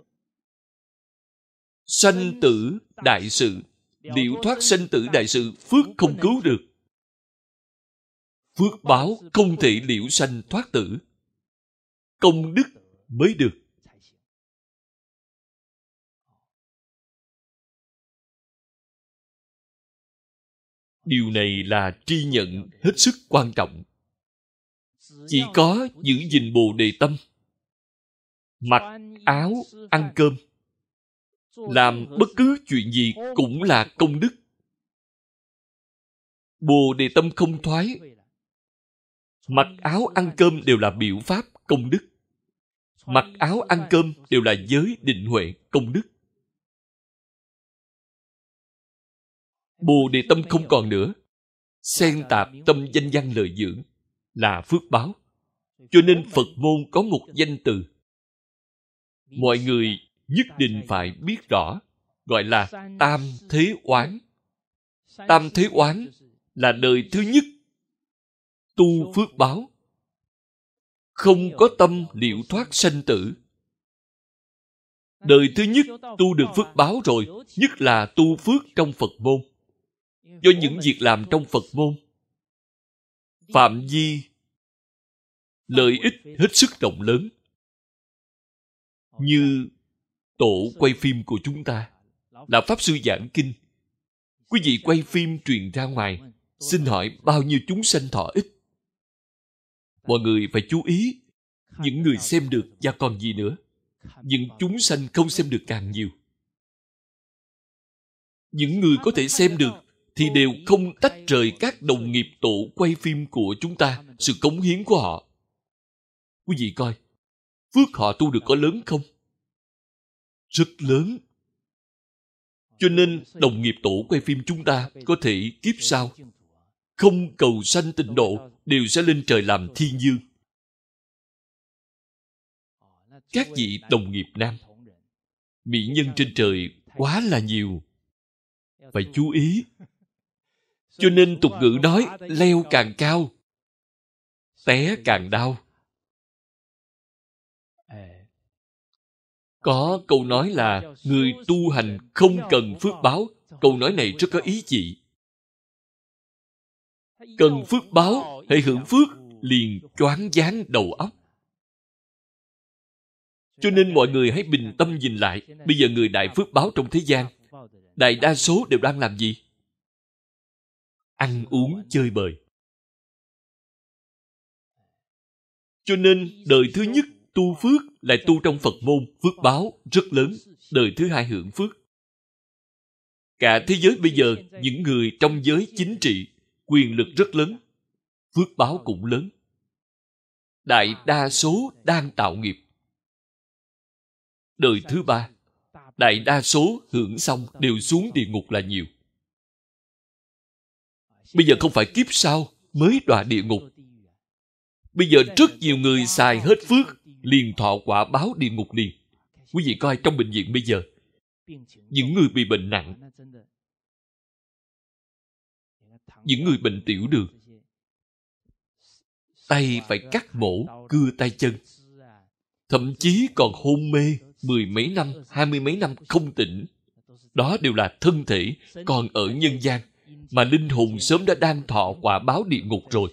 Sanh tử đại sự, liễu thoát sanh tử đại sự, phước không cứu được. Phước báo không thể liễu sanh thoát tử. Công đức mới được. Điều này là tri nhận hết sức quan trọng. Chỉ có giữ gìn Bồ Đề tâm, mặc áo, ăn cơm, làm bất cứ chuyện gì cũng là công đức. Bồ Đề tâm không thoái. Mặc áo, ăn cơm đều là biểu pháp công đức. Mặc áo, ăn cơm đều là giới định huệ công đức. Bồ Đề tâm không còn nữa. Xen tạp tâm danh văn lợi dưỡng là phước báo. Cho nên Phật môn có một danh từ mọi người nhất định phải biết rõ, gọi là tam thế oán. Tam thế oán là đời thứ nhất tu phước báo, không có tâm liễu thoát sanh tử. Đời thứ nhất tu được phước báo rồi, nhất là tu phước trong Phật môn. Do những việc làm trong Phật môn, phạm vi lợi ích hết sức rộng lớn. Như tổ quay phim của chúng ta là Pháp Sư giảng kinh. Quý vị quay phim truyền ra ngoài, xin hỏi bao nhiêu chúng sanh thọ ích? Mọi người phải chú ý, những người xem được và còn gì nữa. Những chúng sanh không xem được càng nhiều. Những người có thể xem được thì đều không tách rời các đồng nghiệp tổ quay phim của chúng ta, sự cống hiến của họ. Quý vị coi, phước họ tu được có lớn không? Rất lớn. Cho nên đồng nghiệp tổ quay phim chúng ta có thể kiếp sau không cầu sanh tịnh độ đều sẽ lên trời làm thiên dương. Các vị đồng nghiệp nam, mỹ nhân trên trời quá là nhiều. Phải chú ý. Cho nên tục ngữ nói leo càng cao, té càng đau. Có câu nói là người tu hành không cần phước báo. Câu nói này rất có ý vị. Cần phước báo, hãy hưởng phước, liền choáng váng đầu óc. Cho nên mọi người hãy bình tâm nhìn lại. Bây giờ người đại phước báo trong thế gian, đại đa số đều đang làm gì? Ăn uống chơi bời. Cho nên đời thứ nhất tu phước lại tu trong Phật môn, phước báo rất lớn. Đời thứ hai hưởng phước. Cả thế giới bây giờ, những người trong giới chính trị, quyền lực rất lớn, phước báo cũng lớn. Đại đa số đang tạo nghiệp. Đời thứ ba, đại đa số hưởng xong đều xuống địa ngục là nhiều. Bây giờ không phải kiếp sau mới đọa địa ngục. Bây giờ rất nhiều người xài hết phước, liền thọ quả báo địa ngục liền. Quý vị coi trong bệnh viện bây giờ, những người bị bệnh nặng, những người bệnh tiểu đường, tay phải cắt mổ, cưa tay chân, thậm chí còn hôn mê 10 mấy năm, 20 mấy năm không tỉnh. Đó đều là thân thể còn ở nhân gian, mà linh hồn sớm đã đang thọ quả báo địa ngục rồi.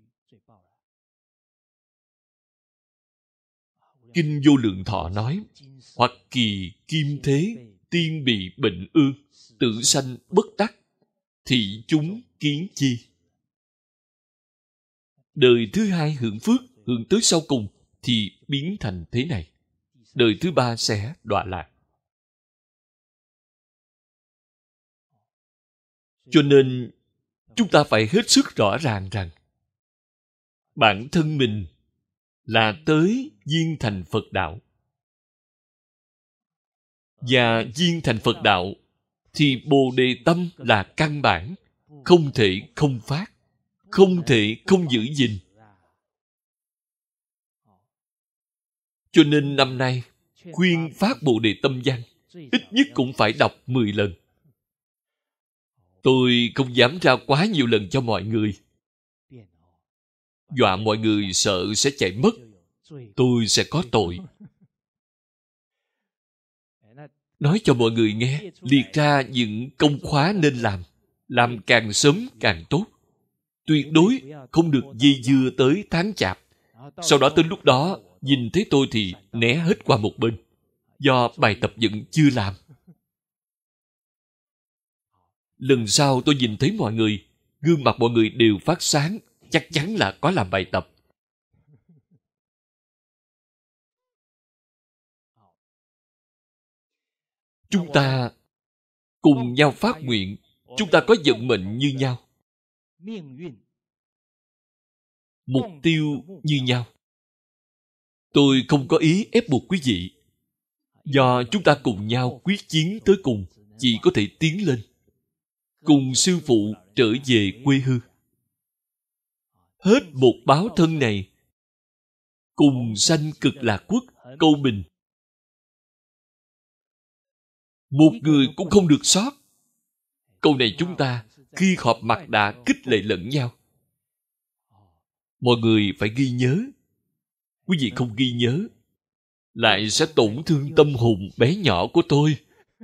Kinh Vô Lượng Thọ nói, hoặc kỳ kim thế, tiên bị bệnh ương, tử sanh bất đắc, thị chúng kiến chi. Đời thứ hai hưởng phước, hưởng tới sau cùng thì biến thành thế này. Đời thứ ba sẽ đọa lạc. Cho nên, chúng ta phải hết sức rõ ràng rằng bản thân mình là tới viên thành Phật đạo. Và viên thành Phật đạo thì Bồ Đề tâm là căn bản, không thể không phát, không thể không giữ gìn. Cho nên năm nay, khuyên phát Bồ Đề tâm văn, ít nhất cũng phải đọc 10 lần. Tôi không dám ra quá nhiều lần cho mọi người. Dọa mọi người sợ sẽ chạy mất. Tôi sẽ có tội. Nói cho mọi người nghe, liệt ra những công khóa nên làm càng sớm càng tốt. Tuyệt đối không được dây dưa tới tháng chạp. Sau đó tới lúc đó, nhìn thấy tôi thì né hết qua một bên. Do bài tập vẫn chưa làm. Lần sau tôi nhìn thấy mọi người, gương mặt mọi người đều phát sáng, chắc chắn là có làm bài tập. Chúng ta cùng nhau phát nguyện, chúng ta có vận mệnh như nhau, mục tiêu như nhau. Tôi không có ý ép buộc quý vị. Do chúng ta cùng nhau quyết chiến tới cùng, chỉ có thể tiến lên. Cùng sư phụ trở về quê hương. Hết một báo thân này, cùng sanh cực lạc quốc, câu bình. Một người cũng không được sót. Câu này chúng ta khi họp mặt đã khích lệ lẫn nhau. Mọi người phải ghi nhớ. Quý vị không ghi nhớ, lại sẽ tổn thương tâm hồn bé nhỏ của tôi.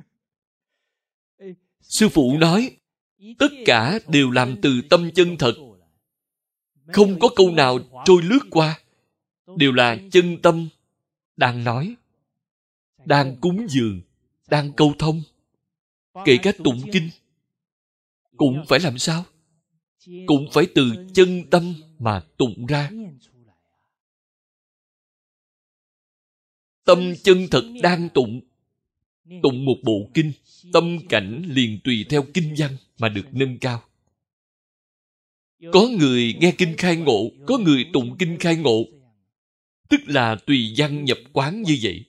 Sư phụ nói, tất cả đều làm từ tâm chân thật. Không có câu nào trôi lướt qua. Đều là chân tâm đang nói, đang cúng dường, đang câu thông. Kể cả tụng kinh, cũng phải làm sao? Cũng phải từ chân tâm mà tụng ra. Tâm chân thật đang tụng. Tụng một bộ kinh, tâm cảnh liền tùy theo kinh văn mà được nâng cao. Có người nghe kinh khai ngộ, có người tụng kinh khai ngộ. Tức là tùy văn nhập quán như vậy.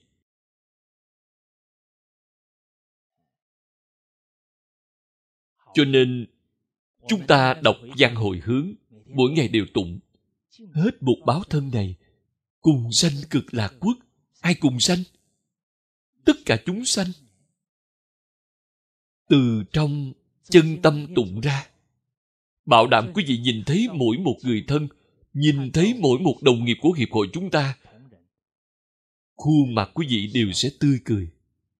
Cho nên, chúng ta đọc văn hồi hướng, mỗi ngày đều tụng. Hết một báo thân này, cùng sanh cực lạc quốc. Ai cùng sanh? Tất cả chúng sanh. Từ trong chân tâm tụng ra. Bảo đảm quý vị nhìn thấy mỗi một người thân, nhìn thấy mỗi một đồng nghiệp của hiệp hội chúng ta, khuôn mặt quý vị đều sẽ tươi cười.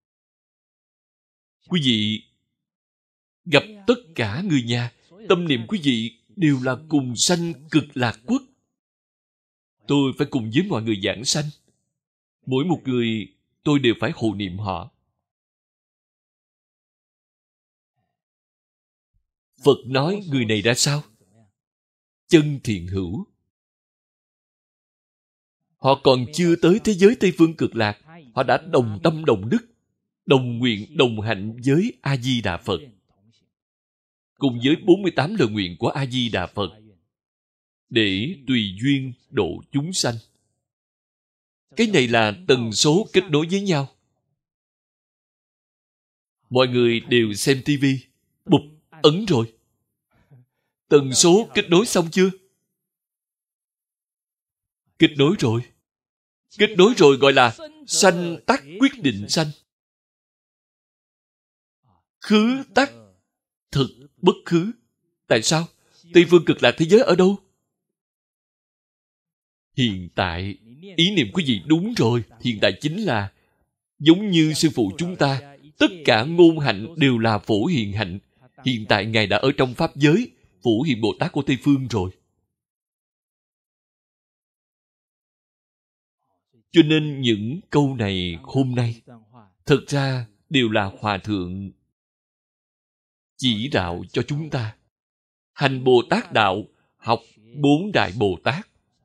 Quý vị gặp tất cả người nhà, tâm niệm quý vị đều là cùng sanh cực lạc quốc. Tôi phải cùng với mọi người giảng sanh. Mỗi một người tôi đều phải hộ niệm họ. Phật nói người này ra sao? Chân thiện hữu. Họ còn chưa tới thế giới Tây Phương Cực Lạc. Họ đã đồng tâm đồng đức, đồng nguyện đồng hạnh với A-di-đà Phật. Cùng với 48 lời nguyện của A-di-đà Phật, để tùy duyên độ chúng sanh. Cái này là tần số kết nối với nhau. Mọi người đều xem tivi, bụp, ấn rồi. Tần số kết nối xong chưa? Kết nối rồi. Kết nối rồi gọi là sanh tắc quyết định sanh. khứ tắc, thực bất khứ. Tại sao? Tây phương cực lạc thế giới ở đâu? Hiện tại. Ý niệm của vị đúng rồi. Hiện tại chính là giống như sư phụ chúng ta, tất cả ngôn hạnh đều là phổ hiện hạnh. Hiện tại Ngài đã ở trong Pháp giới, phổ hiện Bồ Tát của Tây Phương rồi. Cho nên những câu này hôm nay, thật ra đều là Hòa Thượng chỉ đạo cho chúng ta. Hành Bồ Tát Đạo, học 4 Đại Bồ Tát.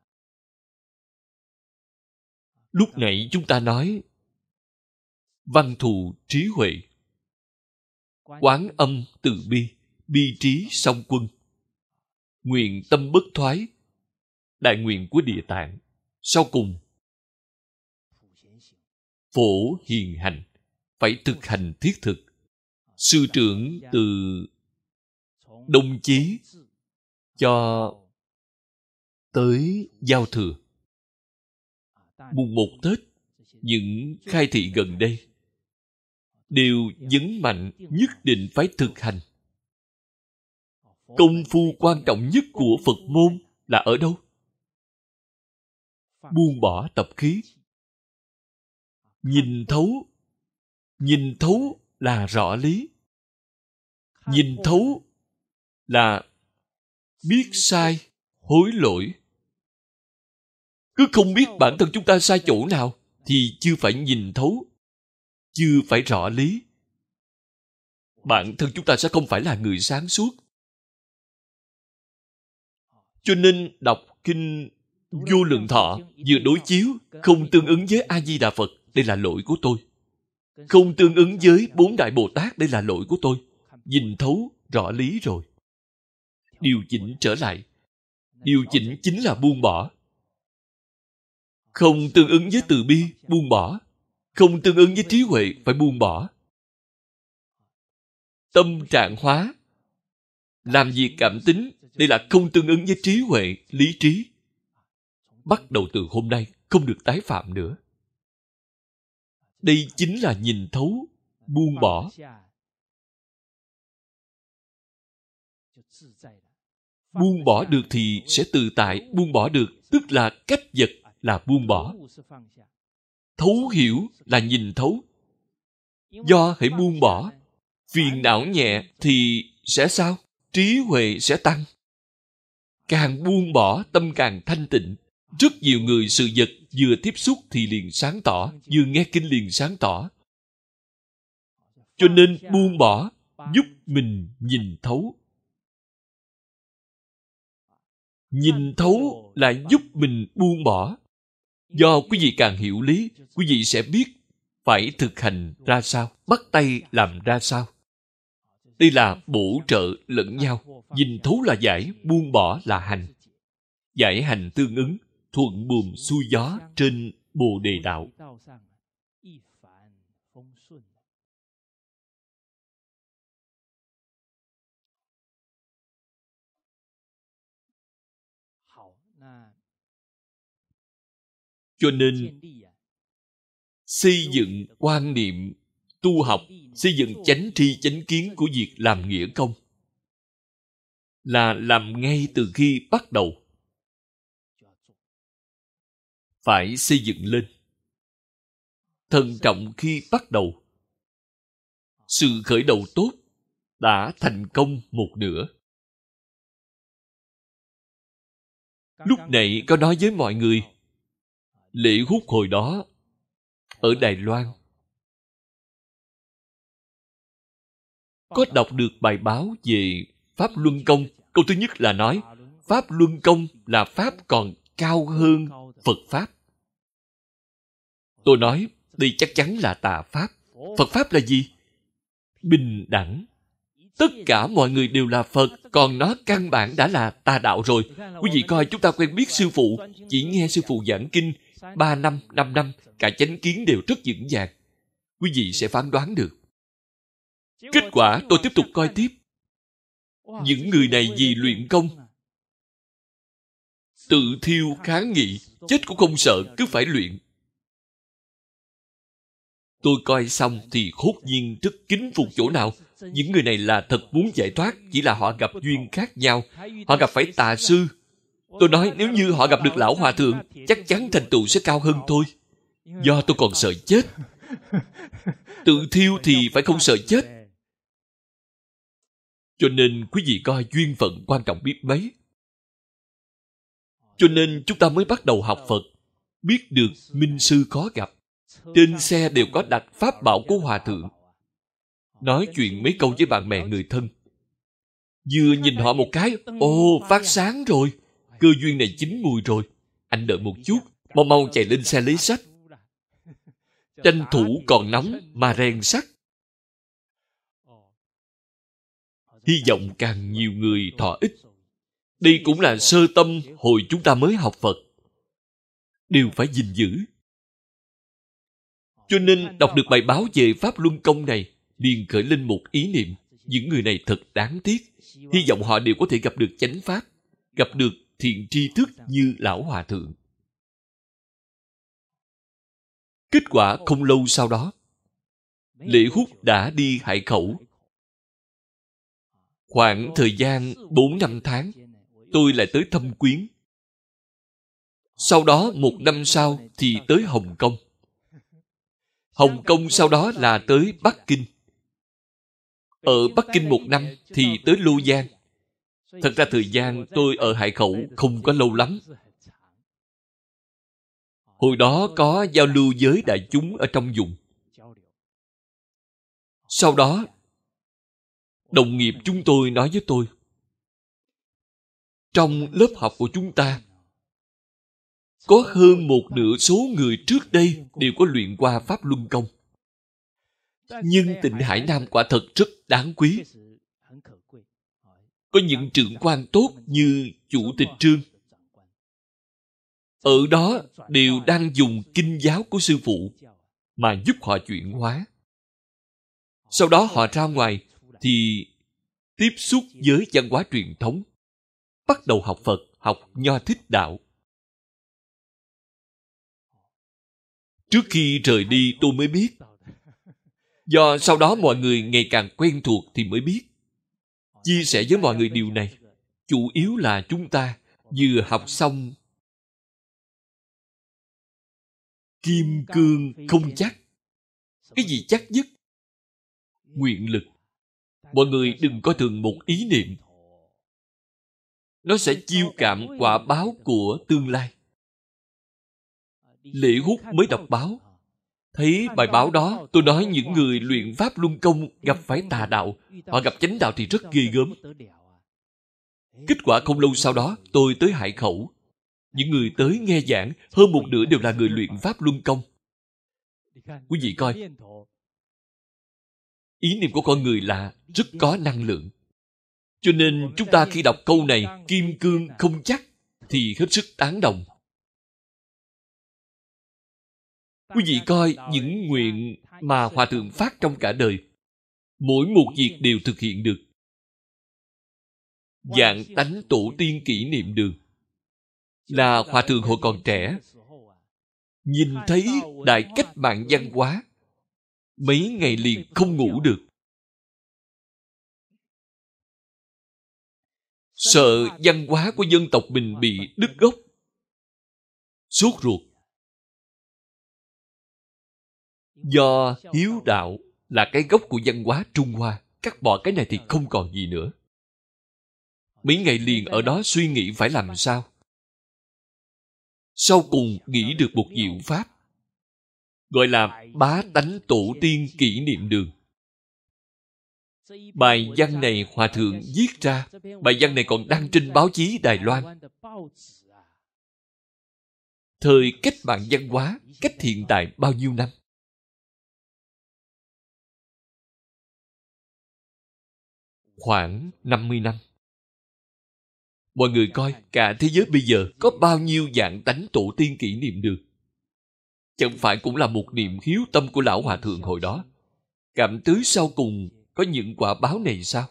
Lúc nãy chúng ta nói văn thù trí huệ, quán âm từ bi, bi trí song quân, nguyện tâm bất thoái, đại nguyện của Địa Tạng. Sau cùng, phổ hiền hành, phải thực hành thiết thực. Sư trưởng từ Đông Chí cho tới Giao Thừa, mùng 1 Tết, những khai thị gần đây đều nhấn mạnh nhất định phải thực hành. Công phu quan trọng nhất của Phật môn là ở đâu? Buông bỏ tập khí. Nhìn thấu. Nhìn thấu là rõ lý. Nhìn thấu là biết sai, hối lỗi. Cứ không biết bản thân chúng ta sai chỗ nào thì chưa phải nhìn thấu, chưa phải rõ lý. Bản thân chúng ta sẽ không phải là người sáng suốt. Cho nên đọc kinh Vô Lượng Thọ vừa đối chiếu không tương ứng với A-di-đà Phật, đây là lỗi của tôi. Không tương ứng với 4 Đại Bồ Tát, đây là lỗi của tôi. Nhìn thấu rõ lý rồi, điều chỉnh trở lại. Điều chỉnh chính là buông bỏ. Không tương ứng với từ bi, buông bỏ. Không tương ứng với trí huệ, phải buông bỏ. Tâm trạng hóa, làm việc cảm tính, đây là không tương ứng với trí huệ, lý trí. Bắt đầu từ hôm nay, không được tái phạm nữa. Đây chính là nhìn thấu, buông bỏ. Buông bỏ được thì sẽ tự tại. Buông bỏ được tức là cách vật, là buông bỏ. Thấu hiểu là nhìn thấu. Do hãy buông bỏ, phiền não nhẹ thì sẽ sao? Trí huệ sẽ tăng. Càng buông bỏ, tâm càng thanh tịnh. Rất nhiều người sự vật vừa tiếp xúc thì liền sáng tỏ, vừa nghe kinh liền sáng tỏ. Cho nên buông bỏ giúp mình nhìn thấu. Nhìn thấu là giúp mình buông bỏ. Do quý vị càng hiểu lý, quý vị sẽ biết phải thực hành ra sao, bắt tay làm ra sao. Đây là bổ trợ lẫn nhau. Nhìn thấu là giải, buông bỏ là hành. Giải hành tương ứng, thuận buồm xuôi gió trên Bồ Đề Đạo. Cho nên, xây dựng quan niệm, tu học, xây dựng chánh tri chánh kiến của việc làm nghĩa công là làm ngay từ khi bắt đầu. Phải xây dựng lên. Thận trọng khi bắt đầu. Sự khởi đầu tốt đã thành công một nửa. Lúc nãy có nói với mọi người, lễ hút hồi đó ở Đài Loan có đọc được bài báo về Pháp Luân Công. Câu thứ nhất là nói Pháp Luân Công là Pháp còn cao hơn Phật Pháp. Tôi nói đây chắc chắn là tà Pháp. Phật Pháp là gì? Bình đẳng. Tất cả mọi người đều là Phật, còn nó căn bản đã là tà đạo rồi. Quý vị coi, chúng ta quen biết sư phụ, chỉ nghe sư phụ giảng kinh 3 năm, 5 năm, cả chánh kiến đều rất vững vàng. Quý vị sẽ phán đoán được. Kết quả tôi tiếp tục coi tiếp. Những người này vì luyện công, tự thiêu kháng nghị, chết cũng không sợ, cứ phải luyện. Tôi coi xong thì hốt nhiên rất kính phục chỗ nào. những người này là thật muốn giải thoát, chỉ là họ gặp duyên khác nhau. Họ gặp phải tà sư. Tôi nói nếu như họ gặp được lão hòa thượng, chắc chắn thành tựu sẽ cao hơn thôi. Do tôi còn sợ chết. Tự thiêu thì phải không sợ chết. Cho nên quý vị coi duyên phận quan trọng biết mấy. Cho nên chúng ta mới bắt đầu học Phật. Biết được minh sư có gặp. Trên xe đều có đặt pháp bảo của hòa thượng. Nói chuyện mấy câu với bạn bè người thân. Vừa nhìn họ một cái, ồ, phát sáng rồi. Cơ duyên này chín mùi rồi. Anh đợi một chút, mau mau chạy lên xe lấy sách. Tranh thủ còn nóng mà rèn sắt. Hy vọng càng nhiều người thọ ích. Đây cũng là sơ tâm hồi chúng ta mới học Phật. Đều phải gìn giữ. Cho nên đọc được bài báo về Pháp Luân Công này, liền khởi lên một ý niệm. Những người này thật đáng tiếc. Hy vọng họ đều có thể gặp được chánh Pháp, gặp được thiện tri thức như Lão Hòa Thượng. Kết quả không lâu sau đó, Lệ Hút đã đi Hải Khẩu. Khoảng thời gian 4-5 tháng, tôi lại tới thăm Quyến. Sau đó 1 năm sau thì tới Hồng Kông. Hồng Kông sau đó là tới Bắc Kinh. Ở Bắc Kinh 1 năm thì tới Lô Giang. Thật ra thời gian tôi ở Hải Khẩu không có lâu lắm. Hồi đó có giao lưu với đại chúng ở trong vùng. Sau đó, đồng nghiệp chúng tôi nói với tôi, trong lớp học của chúng ta, có hơn 1/2 số người trước đây đều có luyện qua Pháp Luân Công. Nhưng Tịnh Hải Nam quả thật rất đáng quý. Có những trưởng quan tốt như Chủ tịch Trương. Ở đó đều đang dùng kinh giáo của sư phụ mà giúp họ chuyển hóa. Sau đó họ ra ngoài thì tiếp xúc với văn hóa truyền thống, bắt đầu học Phật, học Nho Thích Đạo. Trước khi rời đi tôi mới biết. Do sau đó mọi người ngày càng quen thuộc thì mới biết. Chia sẻ với mọi người điều này. Chủ yếu là chúng ta vừa học xong kim cương không chắc. Cái gì chắc nhất? Nguyện lực. Mọi người đừng coi thường một ý niệm. Nó sẽ chiêu cảm quả báo của tương lai. Lệ Hút mới đọc báo. Thấy bài báo đó, tôi nói những người luyện Pháp Luân Công gặp phải tà đạo. Họ gặp chánh đạo thì rất ghê gớm. Kết quả không lâu sau đó, tôi tới Hải Khẩu. Những người tới nghe giảng, hơn 1/2 đều là người luyện Pháp Luân Công. Quý vị coi, ý niệm của con người là rất có năng lượng. Cho nên chúng ta khi đọc câu này, kim cương không chắc, thì hết sức tán đồng. Quý vị coi những nguyện mà Hòa Thượng phát trong cả đời, mỗi một việc đều thực hiện được. Vạn tánh tổ tiên kỷ niệm đường là Hòa Thượng hồi còn trẻ, nhìn thấy đại cách mạng văn hóa, mấy ngày liền không ngủ được. Sợ văn hóa của dân tộc mình bị đứt gốc, sốt ruột. Do hiếu đạo là cái gốc của văn hóa Trung Hoa, cắt bỏ cái này thì không còn gì nữa. Mấy ngày liền ở đó suy nghĩ phải làm sao. Sau cùng nghĩ được một diệu pháp, gọi là bá tánh tổ tiên kỷ niệm đường. Bài văn này Hòa Thượng viết ra, bài văn này còn đăng trên báo chí Đài Loan. Thời cách mạng văn hóa, cách hiện tại bao nhiêu năm? Khoảng 50 năm. Mọi người coi, cả thế giới bây giờ có bao nhiêu dạng tánh tổ tiên kỷ niệm được. Chẳng phải cũng là một niềm hiếu tâm của Lão Hòa Thượng hồi đó. Cảm tứ sau cùng có những quả báo này sao?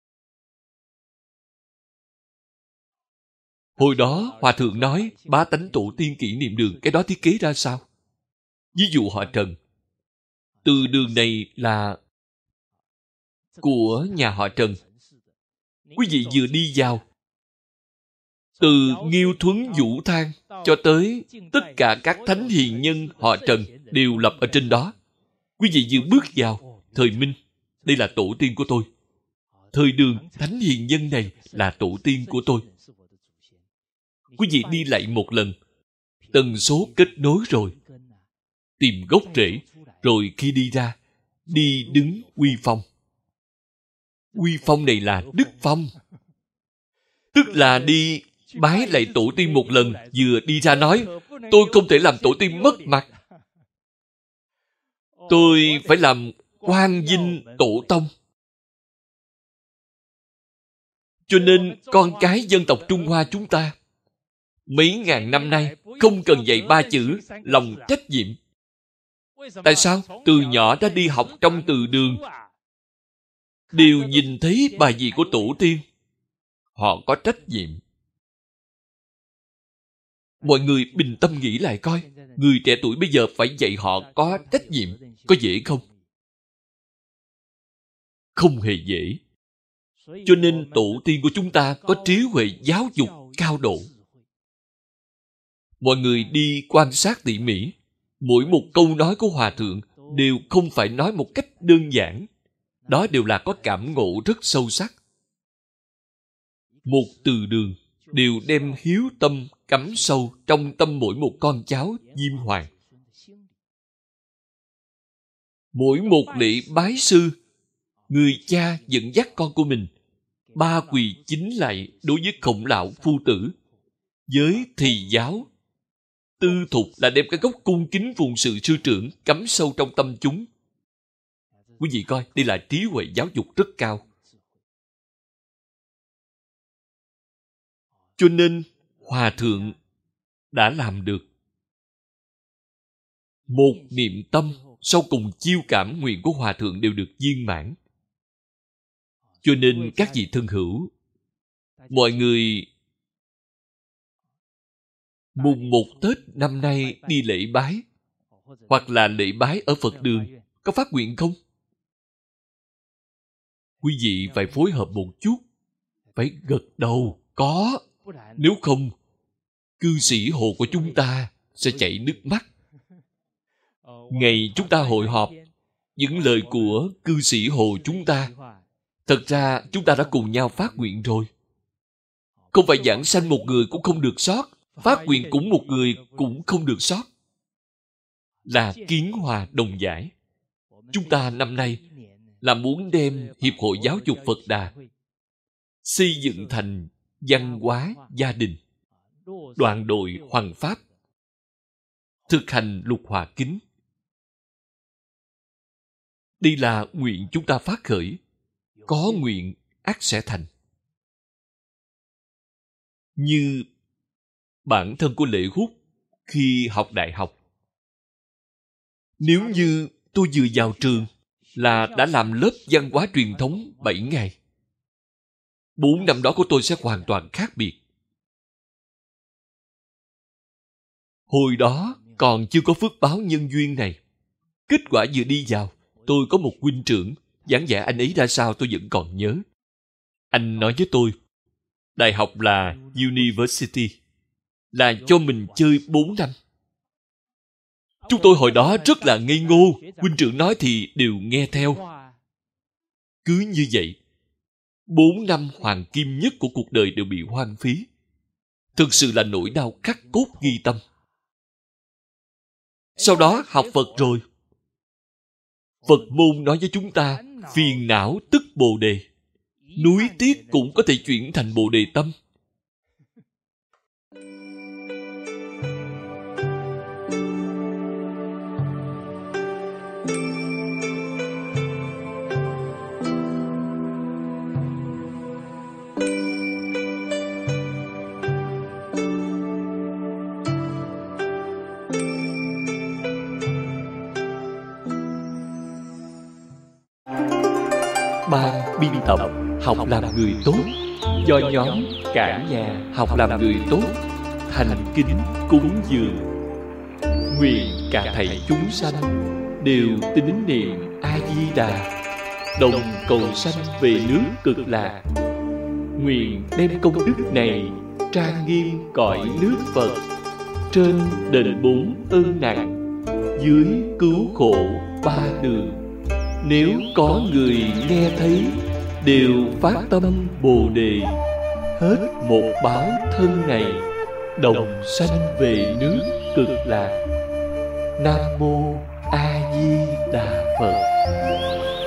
Hồi đó Hòa Thượng nói bá tánh tổ tiên kỷ niệm đường, cái đó thiết kế ra sao? Ví dụ họ Trần, từ đường này là của nhà họ Trần. Quý vị vừa đi vào, từ Nghiêu Thuấn Vũ Thang cho tới tất cả các thánh hiền nhân họ Trần đều lập ở trên đó. Quý vị vừa bước vào, thời Minh, đây là tổ tiên của tôi. Thời Đường, thánh hiền nhân này là tổ tiên của tôi. Quý vị đi lại một lần, tần số kết nối rồi, tìm gốc rễ, rồi khi đi ra, đi đứng uy phong. Uy phong này là đức phong. Tức là đi bái lại tổ tiên một lần, vừa đi ra nói, tôi không thể làm tổ tiên mất mặt. Tôi phải làm quang vinh tổ tông. Cho nên con cái dân tộc Trung Hoa chúng ta mấy ngàn năm nay không cần dạy 3 chữ lòng trách nhiệm. Tại sao? Từ nhỏ đã đi học trong từ đường, đều nhìn thấy bài vị của tổ tiên. Họ có trách nhiệm. Mọi người bình tâm nghĩ lại coi, người trẻ tuổi bây giờ phải dạy họ có trách nhiệm, có dễ không? Không hề dễ. Cho nên tổ tiên của chúng ta có trí huệ giáo dục cao độ. Mọi người đi quan sát tỉ mỉ, mỗi một câu nói của Hòa Thượng đều không phải nói một cách đơn giản. Đó đều là có cảm ngộ rất sâu sắc. Một từ đường đều đem hiếu tâm cắm sâu trong tâm mỗi một con cháu Diêm Hoàng. Mỗi một lễ bái sư, người cha dẫn dắt con của mình 3 quỳ 9 lạy đối với Khổng Lão Phu Tử. Với thầy giáo, tư thục là đem cái gốc cung kính phụng sự sư trưởng cắm sâu trong tâm chúng. Quý vị coi, đây là trí huệ giáo dục rất cao. Cho nên, Hòa Thượng đã làm được. Một niệm tâm, sau cùng chiêu cảm nguyện của Hòa Thượng đều được viên mãn. Cho nên các vị thân hữu, mọi người mùng 1 Tết năm nay đi lễ bái, hoặc là lễ bái ở Phật đường, có phát nguyện không? Quý vị phải phối hợp một chút, phải gật đầu, có. Nếu không, cư sĩ Hồ của chúng ta sẽ chảy nước mắt. Ngày chúng ta hội họp, những lời của cư sĩ Hồ chúng ta, thật ra chúng ta đã cùng nhau phát nguyện rồi. Không phải giảng sanh một người cũng không được sót, phát nguyện cũng một người cũng không được sót. Là kiến hòa đồng giải. Chúng ta năm nay là muốn đem Hiệp hội Giáo dục Phật Đà xây dựng thành văn hóa gia đình, đoạn đội hoằng pháp, thực hành lục hòa kính. Đây là nguyện chúng ta phát khởi. Có nguyện ắt sẽ thành. Như bản thân của Lệ Hút khi học đại học. Nếu như tôi vừa vào trường là đã làm lớp văn hóa truyền thống 7 ngày. 4 năm đó của tôi sẽ hoàn toàn khác biệt. Hồi đó còn chưa có phước báo nhân duyên này. Kết quả vừa đi vào, tôi có một huynh trưởng, giảng dạy anh ấy ra sao tôi vẫn còn nhớ. Anh nói với tôi, đại học là university, là cho mình chơi 4 năm. Chúng tôi hồi đó rất là ngây ngô, huynh trưởng nói thì đều nghe theo. Cứ như vậy, 4 năm hoàng kim nhất của cuộc đời đều bị hoang phí. Thực sự là nỗi đau khắc cốt ghi tâm. Sau đó học Phật rồi. Phật môn nói với chúng ta, phiền não tức Bồ Đề. Núi tiếc cũng có thể chuyển thành Bồ Đề tâm. Ban biên tập Học làm người tốt do nhóm Cả Nhà Học làm người tốt thành kính cúng dường. Nguyện cả thảy chúng sanh đều tín niệm A Di Đà, đồng cầu sanh về nước Cực Lạc. Nguyện đem công đức này trang nghiêm cõi nước Phật, trên đền bốn ơn nặng, dưới cứu khổ ba đường. Nếu có người nghe thấy, đều phát tâm Bồ Đề, hết một báo thân này, đồng sanh về nước Cực Lạc. Nam Mô A Di Đà Phật.